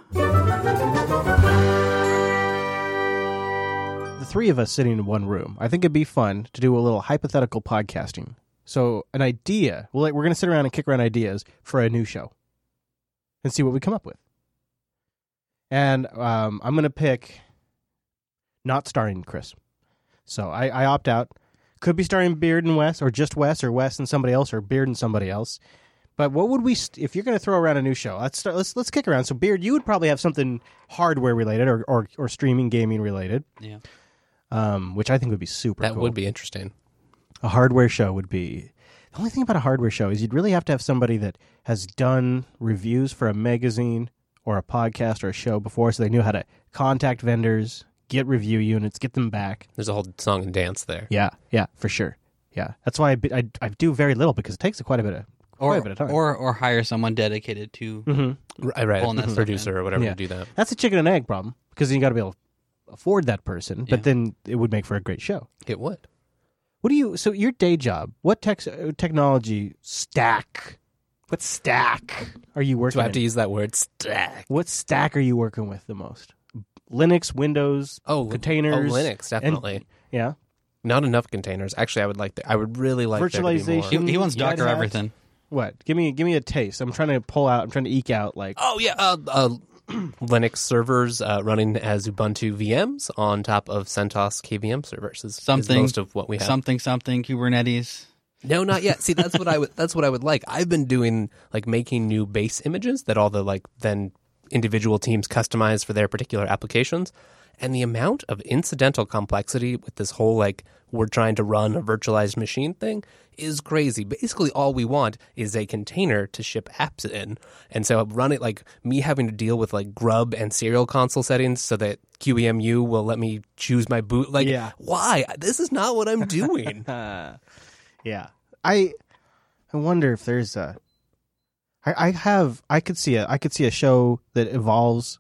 The three of us sitting in one room, I think it'd be fun to do a little hypothetical podcasting. So an idea, well, like, we're going to sit around and kick around ideas for a new show and see what we come up with. And um, I'm going to pick not starring Chris. So I, I opt out. Could be starring Beard and Wes, or just Wes, or Wes and somebody else, or Beard and somebody else. But what would we, st- if you're going to throw around a new show, let's start, let's let's kick around. So Beard, you would probably have something hardware related, or or, or streaming gaming related. Yeah. Um, which I think would be super That cool. would be interesting. A hardware show would be... The only thing about a hardware show is you'd really have to have somebody that has done reviews for a magazine or a podcast or a show before, so they knew how to contact vendors, get review units, get them back. There's a whole song and dance there. Yeah, yeah, for sure. Yeah, that's why I, I, I do very little, because it takes quite a bit of quite Or, a bit of time. or or hire someone dedicated to Mhm. Right, right. Pulling that A stuff producer in. or whatever Yeah. to do that. That's a chicken and egg problem, because then you got to be able to afford that person, but Yeah. then it would make for a great show. It would. What do you? So your day job? What tech, uh, technology stack? What stack are you working? Do I have in? to use that word stack? What stack are you working with the most? Linux, Windows, Oh, containers, Oh, Linux, definitely. yeah. Not enough containers. Actually, I would like. The, I would really like there to be more. Virtualization. he, he wants You guys Docker have- everything. What? Give me, give me a taste. I'm trying to pull out. I'm trying to eke out like. Oh yeah, uh, uh, Linux servers uh, running as Ubuntu V Ms on top of CentOS K V M servers is, is Something- most of what we have. Something something Kubernetes. No, not yet. See, that's what I would. That's what I would like. I've been doing like making new base images that all the like then individual teams customize for their particular applications, and the amount of incidental complexity with this whole like we're trying to run a virtualized machine thing is crazy. Basically, all we want is a container to ship apps in, and so run it like me having to deal with like grub and serial console settings so that Q E M U will let me choose my boot. Like, Yeah. why? This is not what I'm doing. Uh, yeah. I I wonder if there's a. I, I have. I could see a. I could see a show that evolves.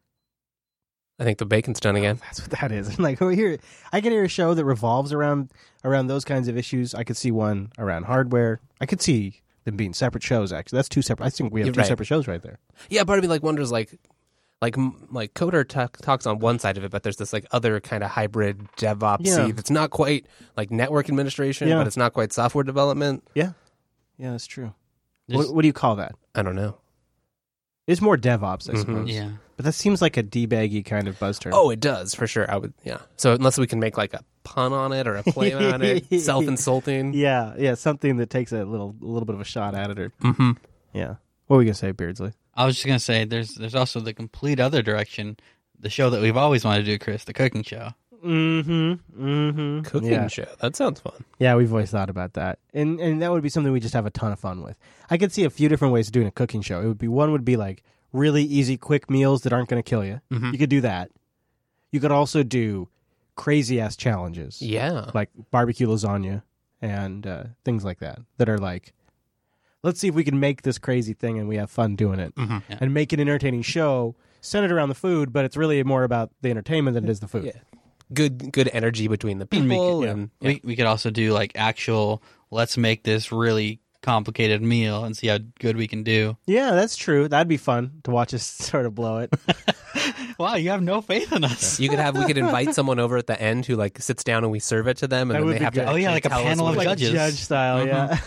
I think the bacon's done again. That's what that is. I'm like, oh, here I could hear a show that revolves around around those kinds of issues. I could see one around hardware. I could see them being separate shows. Actually, that's two separate. I think we have You're two right. separate shows right there. Yeah, part of me like wonders like like m- like Coder talk, talks on one side of it, but there's this like other kind of hybrid DevOps Yeah. that's not quite like network administration, Yeah. but it's not quite software development. Yeah, yeah, that's true. There's- What, what do you call that? I don't know. It's more DevOps, I Mhm. suppose. Yeah. But that seems like a debaggy kind of buzz term. Oh, it does for sure. I would, yeah. So unless we can make like a pun on it or a play on it, self-insulting. yeah, yeah, something that takes a little, a little bit of a shot at it, or Mm-hmm. yeah. What were we gonna say, Beardsley? I was just gonna say there's there's also the complete other direction, the show that we've always wanted to do, Chris, the cooking show. Mm-hmm. Mm-hmm. Cooking yeah. show. That sounds fun. Yeah, we've always thought about that, and and that would be something we just have a ton of fun with. I could see a few different ways of doing a cooking show. It would be one would be like really easy, quick meals that aren't going to kill you. Mhm. You could do that. You could also do crazy ass challenges, Yeah. like barbecue lasagna and uh, things like that. That are like, let's see if we can make this crazy thing and we have fun doing it, Mm-hmm. Yeah. and make an entertaining show centered around the food. But it's really more about the entertainment than it is the food. Yeah. Good good energy between the we could- people yeah. and We we could also do like actual. Let's make this really complicated meal and see how good we can do. Yeah, that's true. That'd be fun to watch us sort of blow it. Wow, you have no faith in us. you could have we could invite someone over at the end who like sits down and we serve it to them and That then would they be have good. to Oh, yeah, actually like a tell us panel what of it Like is. judges. judge style,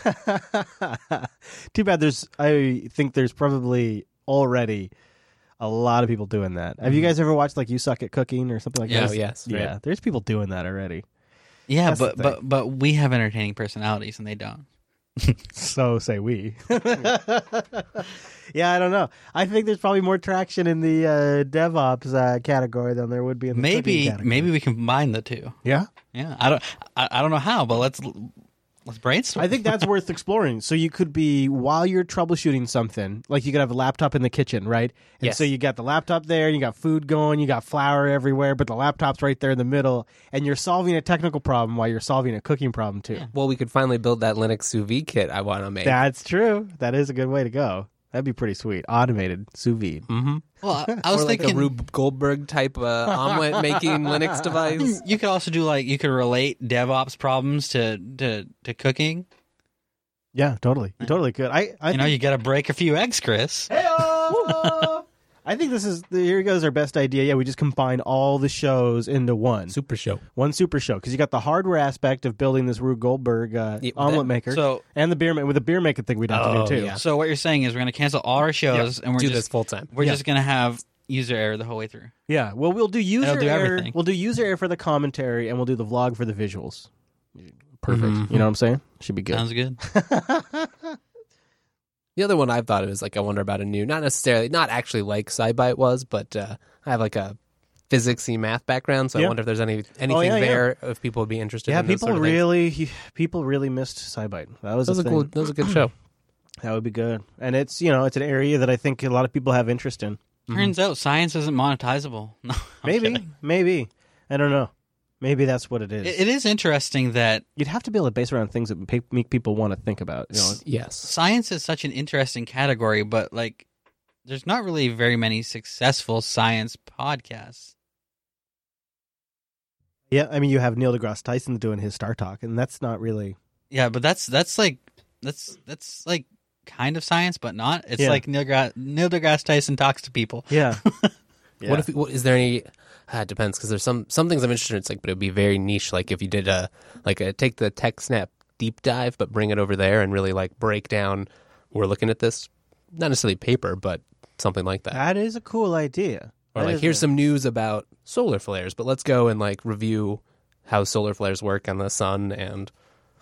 yeah. Too bad there's I think there's probably already a lot of people doing that. Have you guys ever watched like You Suck at Cooking or something like Yeah, that? yes, Yeah, right. there's people doing that already. Yeah, That's the but thing. but but we have entertaining personalities and they don't. So say we. Yeah, I don't know. I think there's probably more traction in the uh, DevOps uh, category than there would be in the cooking Maybe category. maybe we can combine the two. Yeah. Yeah, I don't I, I don't know how, but let's let's Let's brainstorm. I think that's worth exploring. So you could be, while you're troubleshooting something, like you could have a laptop in the kitchen, right? And Yes. so you got the laptop there, and you got food going, you got flour everywhere, but the laptop's right there in the middle, and you're solving a technical problem while you're solving a cooking problem too. Well, we could finally build that Linux sous vide kit I want to make. That's true. That is a good way to go. That'd be pretty sweet. Automated sous vide. Mm-hmm. well, I, I was or like thinking a Rube Goldberg type uh, omelet making Linux device. you could also do like you could relate DevOps problems to to, to cooking. Yeah, totally. You totally could. I, I You know, think, you got to break a few eggs, Chris. Hey-o! I think this is here goes our best idea. Yeah, we just combine all the shows into one. Super show. One super show, because you got the hardware aspect of building this Rube Goldberg uh, Yeah, omelet that- maker, So, and the beer ma- with the beer making thing we'd have Oh, to do too. yeah. so what you're saying is we're going to cancel all our shows and we're Do just this full time. we're Yeah. just going to have user error the whole way through. Yeah, well, we'll do user do error. everything. We'll do user error for the commentary, and we'll do the vlog for the visuals. Perfect. Mhm. You know what I'm saying? Should be good. Sounds good. The other one I've thought of is like I wonder about a new, not necessarily, not actually like SciByte was, but uh, I have like a physicsy math background, so Yeah. I wonder if there's any anything yeah, yeah. there if people would be interested. Yeah, in those people sort of things. really, people really missed SciByte. That was, That was a a thing. cool. That was a good show. That would be good, and it's you know it's an area that I think a lot of people have interest in. Turns out science isn't monetizable. No, I'm Maybe, kidding. maybe I don't know. Maybe that's what it is. It, it is interesting that You'd have to be able to base around things that pa- make people want to think about. You know, Yes. science is such an interesting category, but like, there's not really very many successful science podcasts. yeah. I mean, you have Neil deGrasse Tyson doing his Star Talk, and that's not really. Yeah, but that's that's like that's that's like kind of science, but not. It's Yeah. like Neil, Gra- Neil deGrasse Tyson talks to people. Yeah. What if? What, is there any? Uh, it depends because there's some some things I'm interested in. It's like, but it would be very niche. Like if you did a like a take the TechSnap deep dive, but bring it over there and really like break down. We're looking at this, not necessarily paper, but something like that. That is a cool idea. Or That like is here's a- some news about solar flares, but let's go and like review how solar flares work on the sun and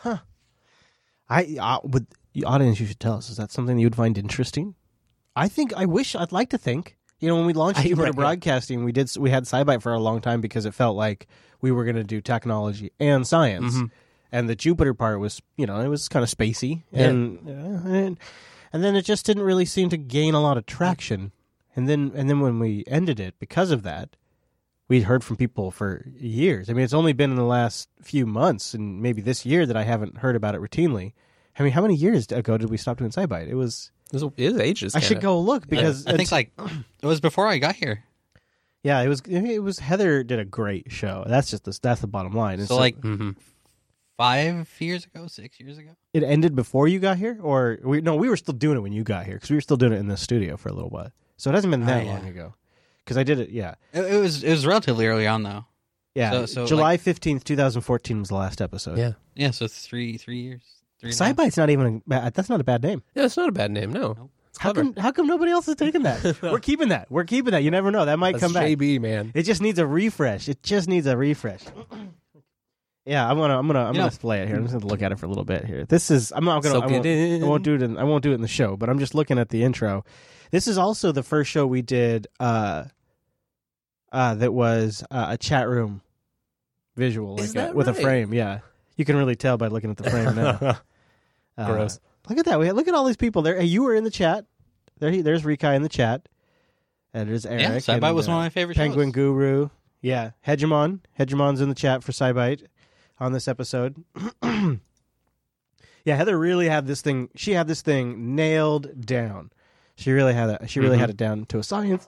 I uh, would the audience. You should tell us. Is that something you'd find interesting? I think. I wish. I'd like to think. You know, when we launched I- Jupiter right, yeah. Broadcasting, we did. We had SciByte for a long time because it felt like we were going to do technology and science, Mm-hmm. and the Jupiter part was, you know, it was kind of spacey, Yeah. and, uh, and and then it just didn't really seem to gain a lot of traction. And then and then when we ended it, because of that, we heard from people for years. I mean, it's only been in the last few months and maybe this year that I haven't heard about it routinely. I mean, how many years ago did we stop doing SciByte? It was. it was, it was ages. I should kinda. go look because I think it's- like it was before I got here. yeah, it was. It was Heather did a great show. That's just the that's the bottom line. And So like Mhm. five years ago, six years ago. it ended before you got here, or we no, we were still doing it when you got here because we were still doing it in the studio for a little while. So it hasn't been that Oh, yeah. long ago. Because I did it. Yeah, It, it was it was relatively early on though. yeah. So- so, July fifteenth, two thousand fourteen was the last episode. Yeah. Yeah, so three three years. Three and a half. SciByte's not even a bad, that's not a bad name. Yeah, it's not a bad name. No, Nope. it's How clever. come how come nobody else is taking that? We're keeping that. We're keeping that. You never know. That might That's come back. J B, man. It just needs a refresh. It just needs a refresh. Yeah, I'm gonna I'm gonna I'm You gonna know- play it here. I'm just gonna look at it for a little bit here. This is I'm not gonna Soak I won't, it in. I won't do it in, I won't do it in the show, but I'm just looking at the intro. This is also the first show we did uh uh that was uh, a chat room visual like Is uh, that with a right? frame, yeah. You can really tell by looking at the frame now. Uh, Gross. Look at that. We look at all these people there. Hey, you were in the chat. There he, there's Rikai in the chat. And there's Eric. Yeah, SciByte and, was uh, one of my favorite Penguin shows. Guru. Yeah, Hegemon. Hegemon's in the chat for SciByte on this episode. Yeah, Heather really had this thing. She had this thing nailed down. She really had it. She really Mhm. had it down to a science.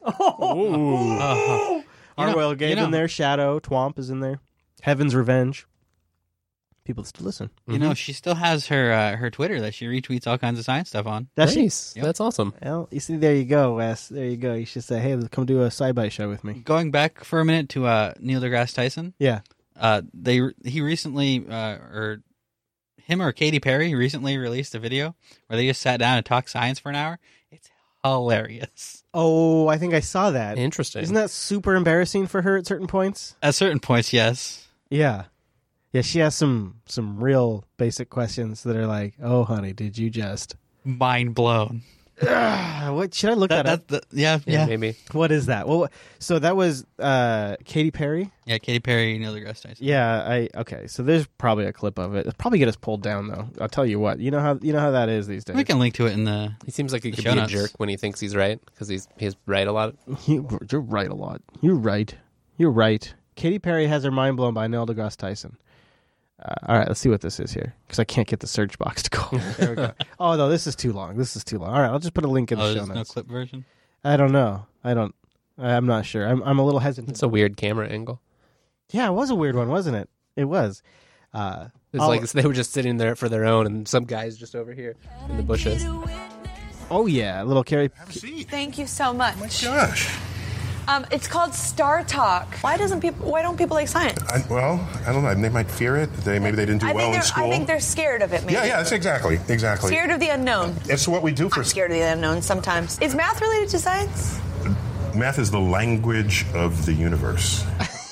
Uh-huh. You know- Arwell Gabe you know- in there. Shadow Twomp is in there. Heaven's Revenge. People still listen. You know, she still has her uh, her Twitter that she retweets all kinds of science stuff on. That's Nice. Yep. That's awesome. Well, you see, there you go, Wes. There you go. You should say, "Hey, come do a SciByte show with me." Going back for a minute to uh, Neil deGrasse Tyson, Yeah. uh, they he recently uh, or him or Katy Perry recently released a video where they just sat down and talked science for an hour. It's hilarious. Oh, I think I saw that. Interesting. Isn't that super embarrassing for her at certain points? At certain points, yes. Yeah. Yeah, she has some some real basic questions that are like, "Oh, honey, did you just?" Mind blown. Uh, what should I look that, That, up? that, that, yeah, Yeah, yeah, maybe. What is that? Well, so that was uh, Katy Perry. yeah. Katy Perry, Neil deGrasse Tyson. Yeah, I okay. So there's probably a clip of it. It'll probably get us pulled down though. I'll tell you what. You know how you know how that is these days. We can link to it in the. He seems like he The could show be a notes. jerk when he thinks he's right because he's he's right a lot. You, you're right a lot. You're right. You're right. Katy Perry has her mind blown by Neil deGrasse Tyson. Uh, all right, let's see what this is here because I can't get the search box to go. There we go. Oh no, this is too long. This is too long. All right, I'll just put a link in Oh, the show there's no notes. clip version. I don't know. I don't. I'm not sure. I'm I'm a little hesitant. It's a weird camera angle. Yeah, it was a weird one, wasn't it? It was. Uh, It's I'll- like they were just sitting there for their own, and some guy's just over here in the bushes. oh yeah, little Carrie. Thank you so much. Gosh. Um, it's called Star Talk. Why doesn't people? Why don't people like science? I, well, I don't know. They might fear it. They maybe they didn't do I well think in they're. school. I think they're scared of it. Maybe. yeah, yeah, that's exactly, exactly. Scared of the unknown. It's what we do for I'm scared of the unknown sometimes. Is math related to science? math is the language of the universe.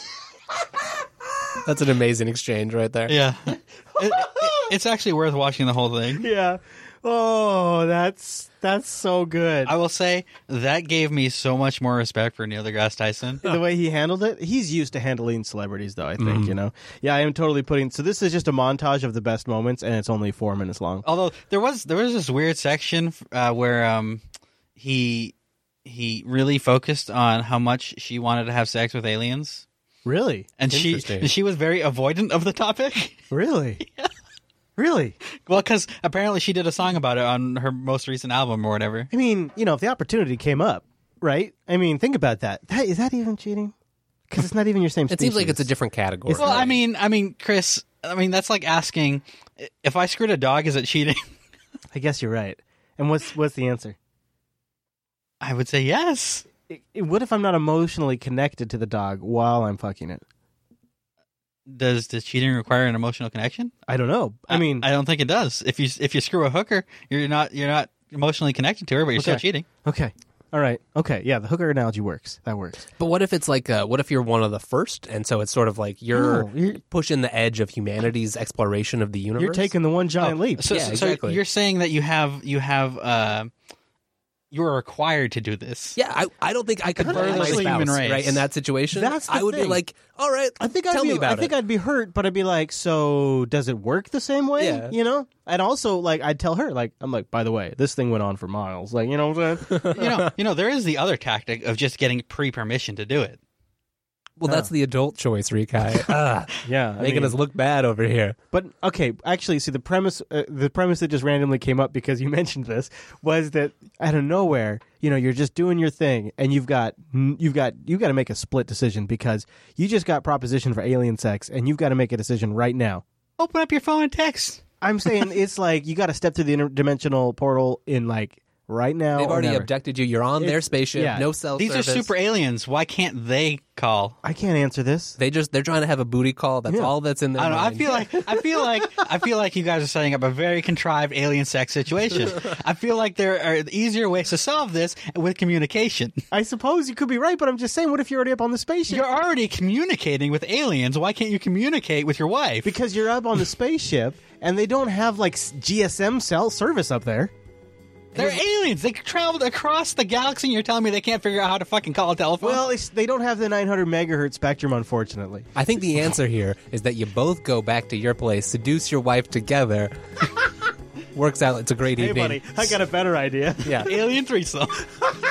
That's an amazing exchange right there. Yeah, it, it, it's actually worth watching the whole thing. Yeah. Oh, that's that's so good. I will say that gave me so much more respect for Neil deGrasse Tyson. The way he handled it, he's used to handling celebrities, though. I think you know. Yeah, I am totally putting. So this is just a montage of the best moments, and it's only four minutes long. Although there was there was this weird section uh, where um he he really focused on how much she wanted to have sex with aliens, Really, and she Interesting. she was very avoidant of the topic. really, really. Well, because apparently she did a song about it on her most recent album or whatever. I mean, you know, if the opportunity came up, right? I mean, think about that. That is that even cheating? Because it's not even your same. It seems like it's a different category. It's Well, I mean, I mean, Chris, I mean that's like asking if I screwed a dog, is it cheating? I guess you're right. And what's what's the answer? I would say yes. It- it- what if I'm not emotionally connected to the dog while I'm fucking it? Does does cheating require an emotional connection? I don't know. I mean, I don't think it does. If you if you screw a hooker, you're not you're not emotionally connected to her, but you're still Okay. cheating. okay, all right, okay, yeah. The hooker analogy works. That works. But what if it's like, uh, what if you're one of the first, and so it's sort of like you're, No, you're- pushing the edge of humanity's exploration of the universe? You're taking the one giant leap. So, Yeah, so exactly. you're saying that you have you have uh, you are required to do this. Yeah, I, I don't think I could Further burn my the human spouse, race. right, in that situation. That's the I would thing. be like, all right, I think I'd tell be, me about I think it. I'd be hurt, but I'd be like, so does it work the same way? Yeah. You know? And also, like, I'd tell her, like, I'm like, by the way, this thing went on for miles. Like, you know what I'm saying? you know, you know, there is the other tactic of just getting pre-permission to do it. Well, that's the adult choice, Rikai. Ah, yeah. I making mean- us look bad over here. But okay, actually, see the premise. Uh, the premise that just randomly came up because you mentioned this was that out of nowhere, you know, you're just doing your thing, and you've got you've got you've got to make a split decision because you just got proposition for alien sex, and you've got to make a decision right now. Open up your phone and text. I'm saying it's like you got to step through the interdimensional portal in like right now. They've or already never. abducted you. You're on their It's- spaceship. yeah. No cell These service. are super aliens. Why can't they call? I can't answer this. They just they're trying to have a booty call. That's Yeah. all that's in their I don't know. I mind. feel like I feel like I feel like you guys are setting up a very contrived alien sex situation. I feel like there are easier ways to solve this with communication. I suppose you could be right, but I'm just saying, what if you're already up on the spaceship? You're already communicating with aliens. Why can't you communicate with your wife? Because you're up on the spaceship, and they don't have like G S M cell service up there. They're aliens. They traveled across the galaxy, and you're telling me they can't figure out how to fucking call a telephone? Well, it's, they don't have the nine hundred megahertz spectrum, unfortunately. I think the answer here is that you both go back to your place, seduce your wife together. Works out. It's a great Hey, evening. buddy, I got a better idea. Yeah. alien threesome.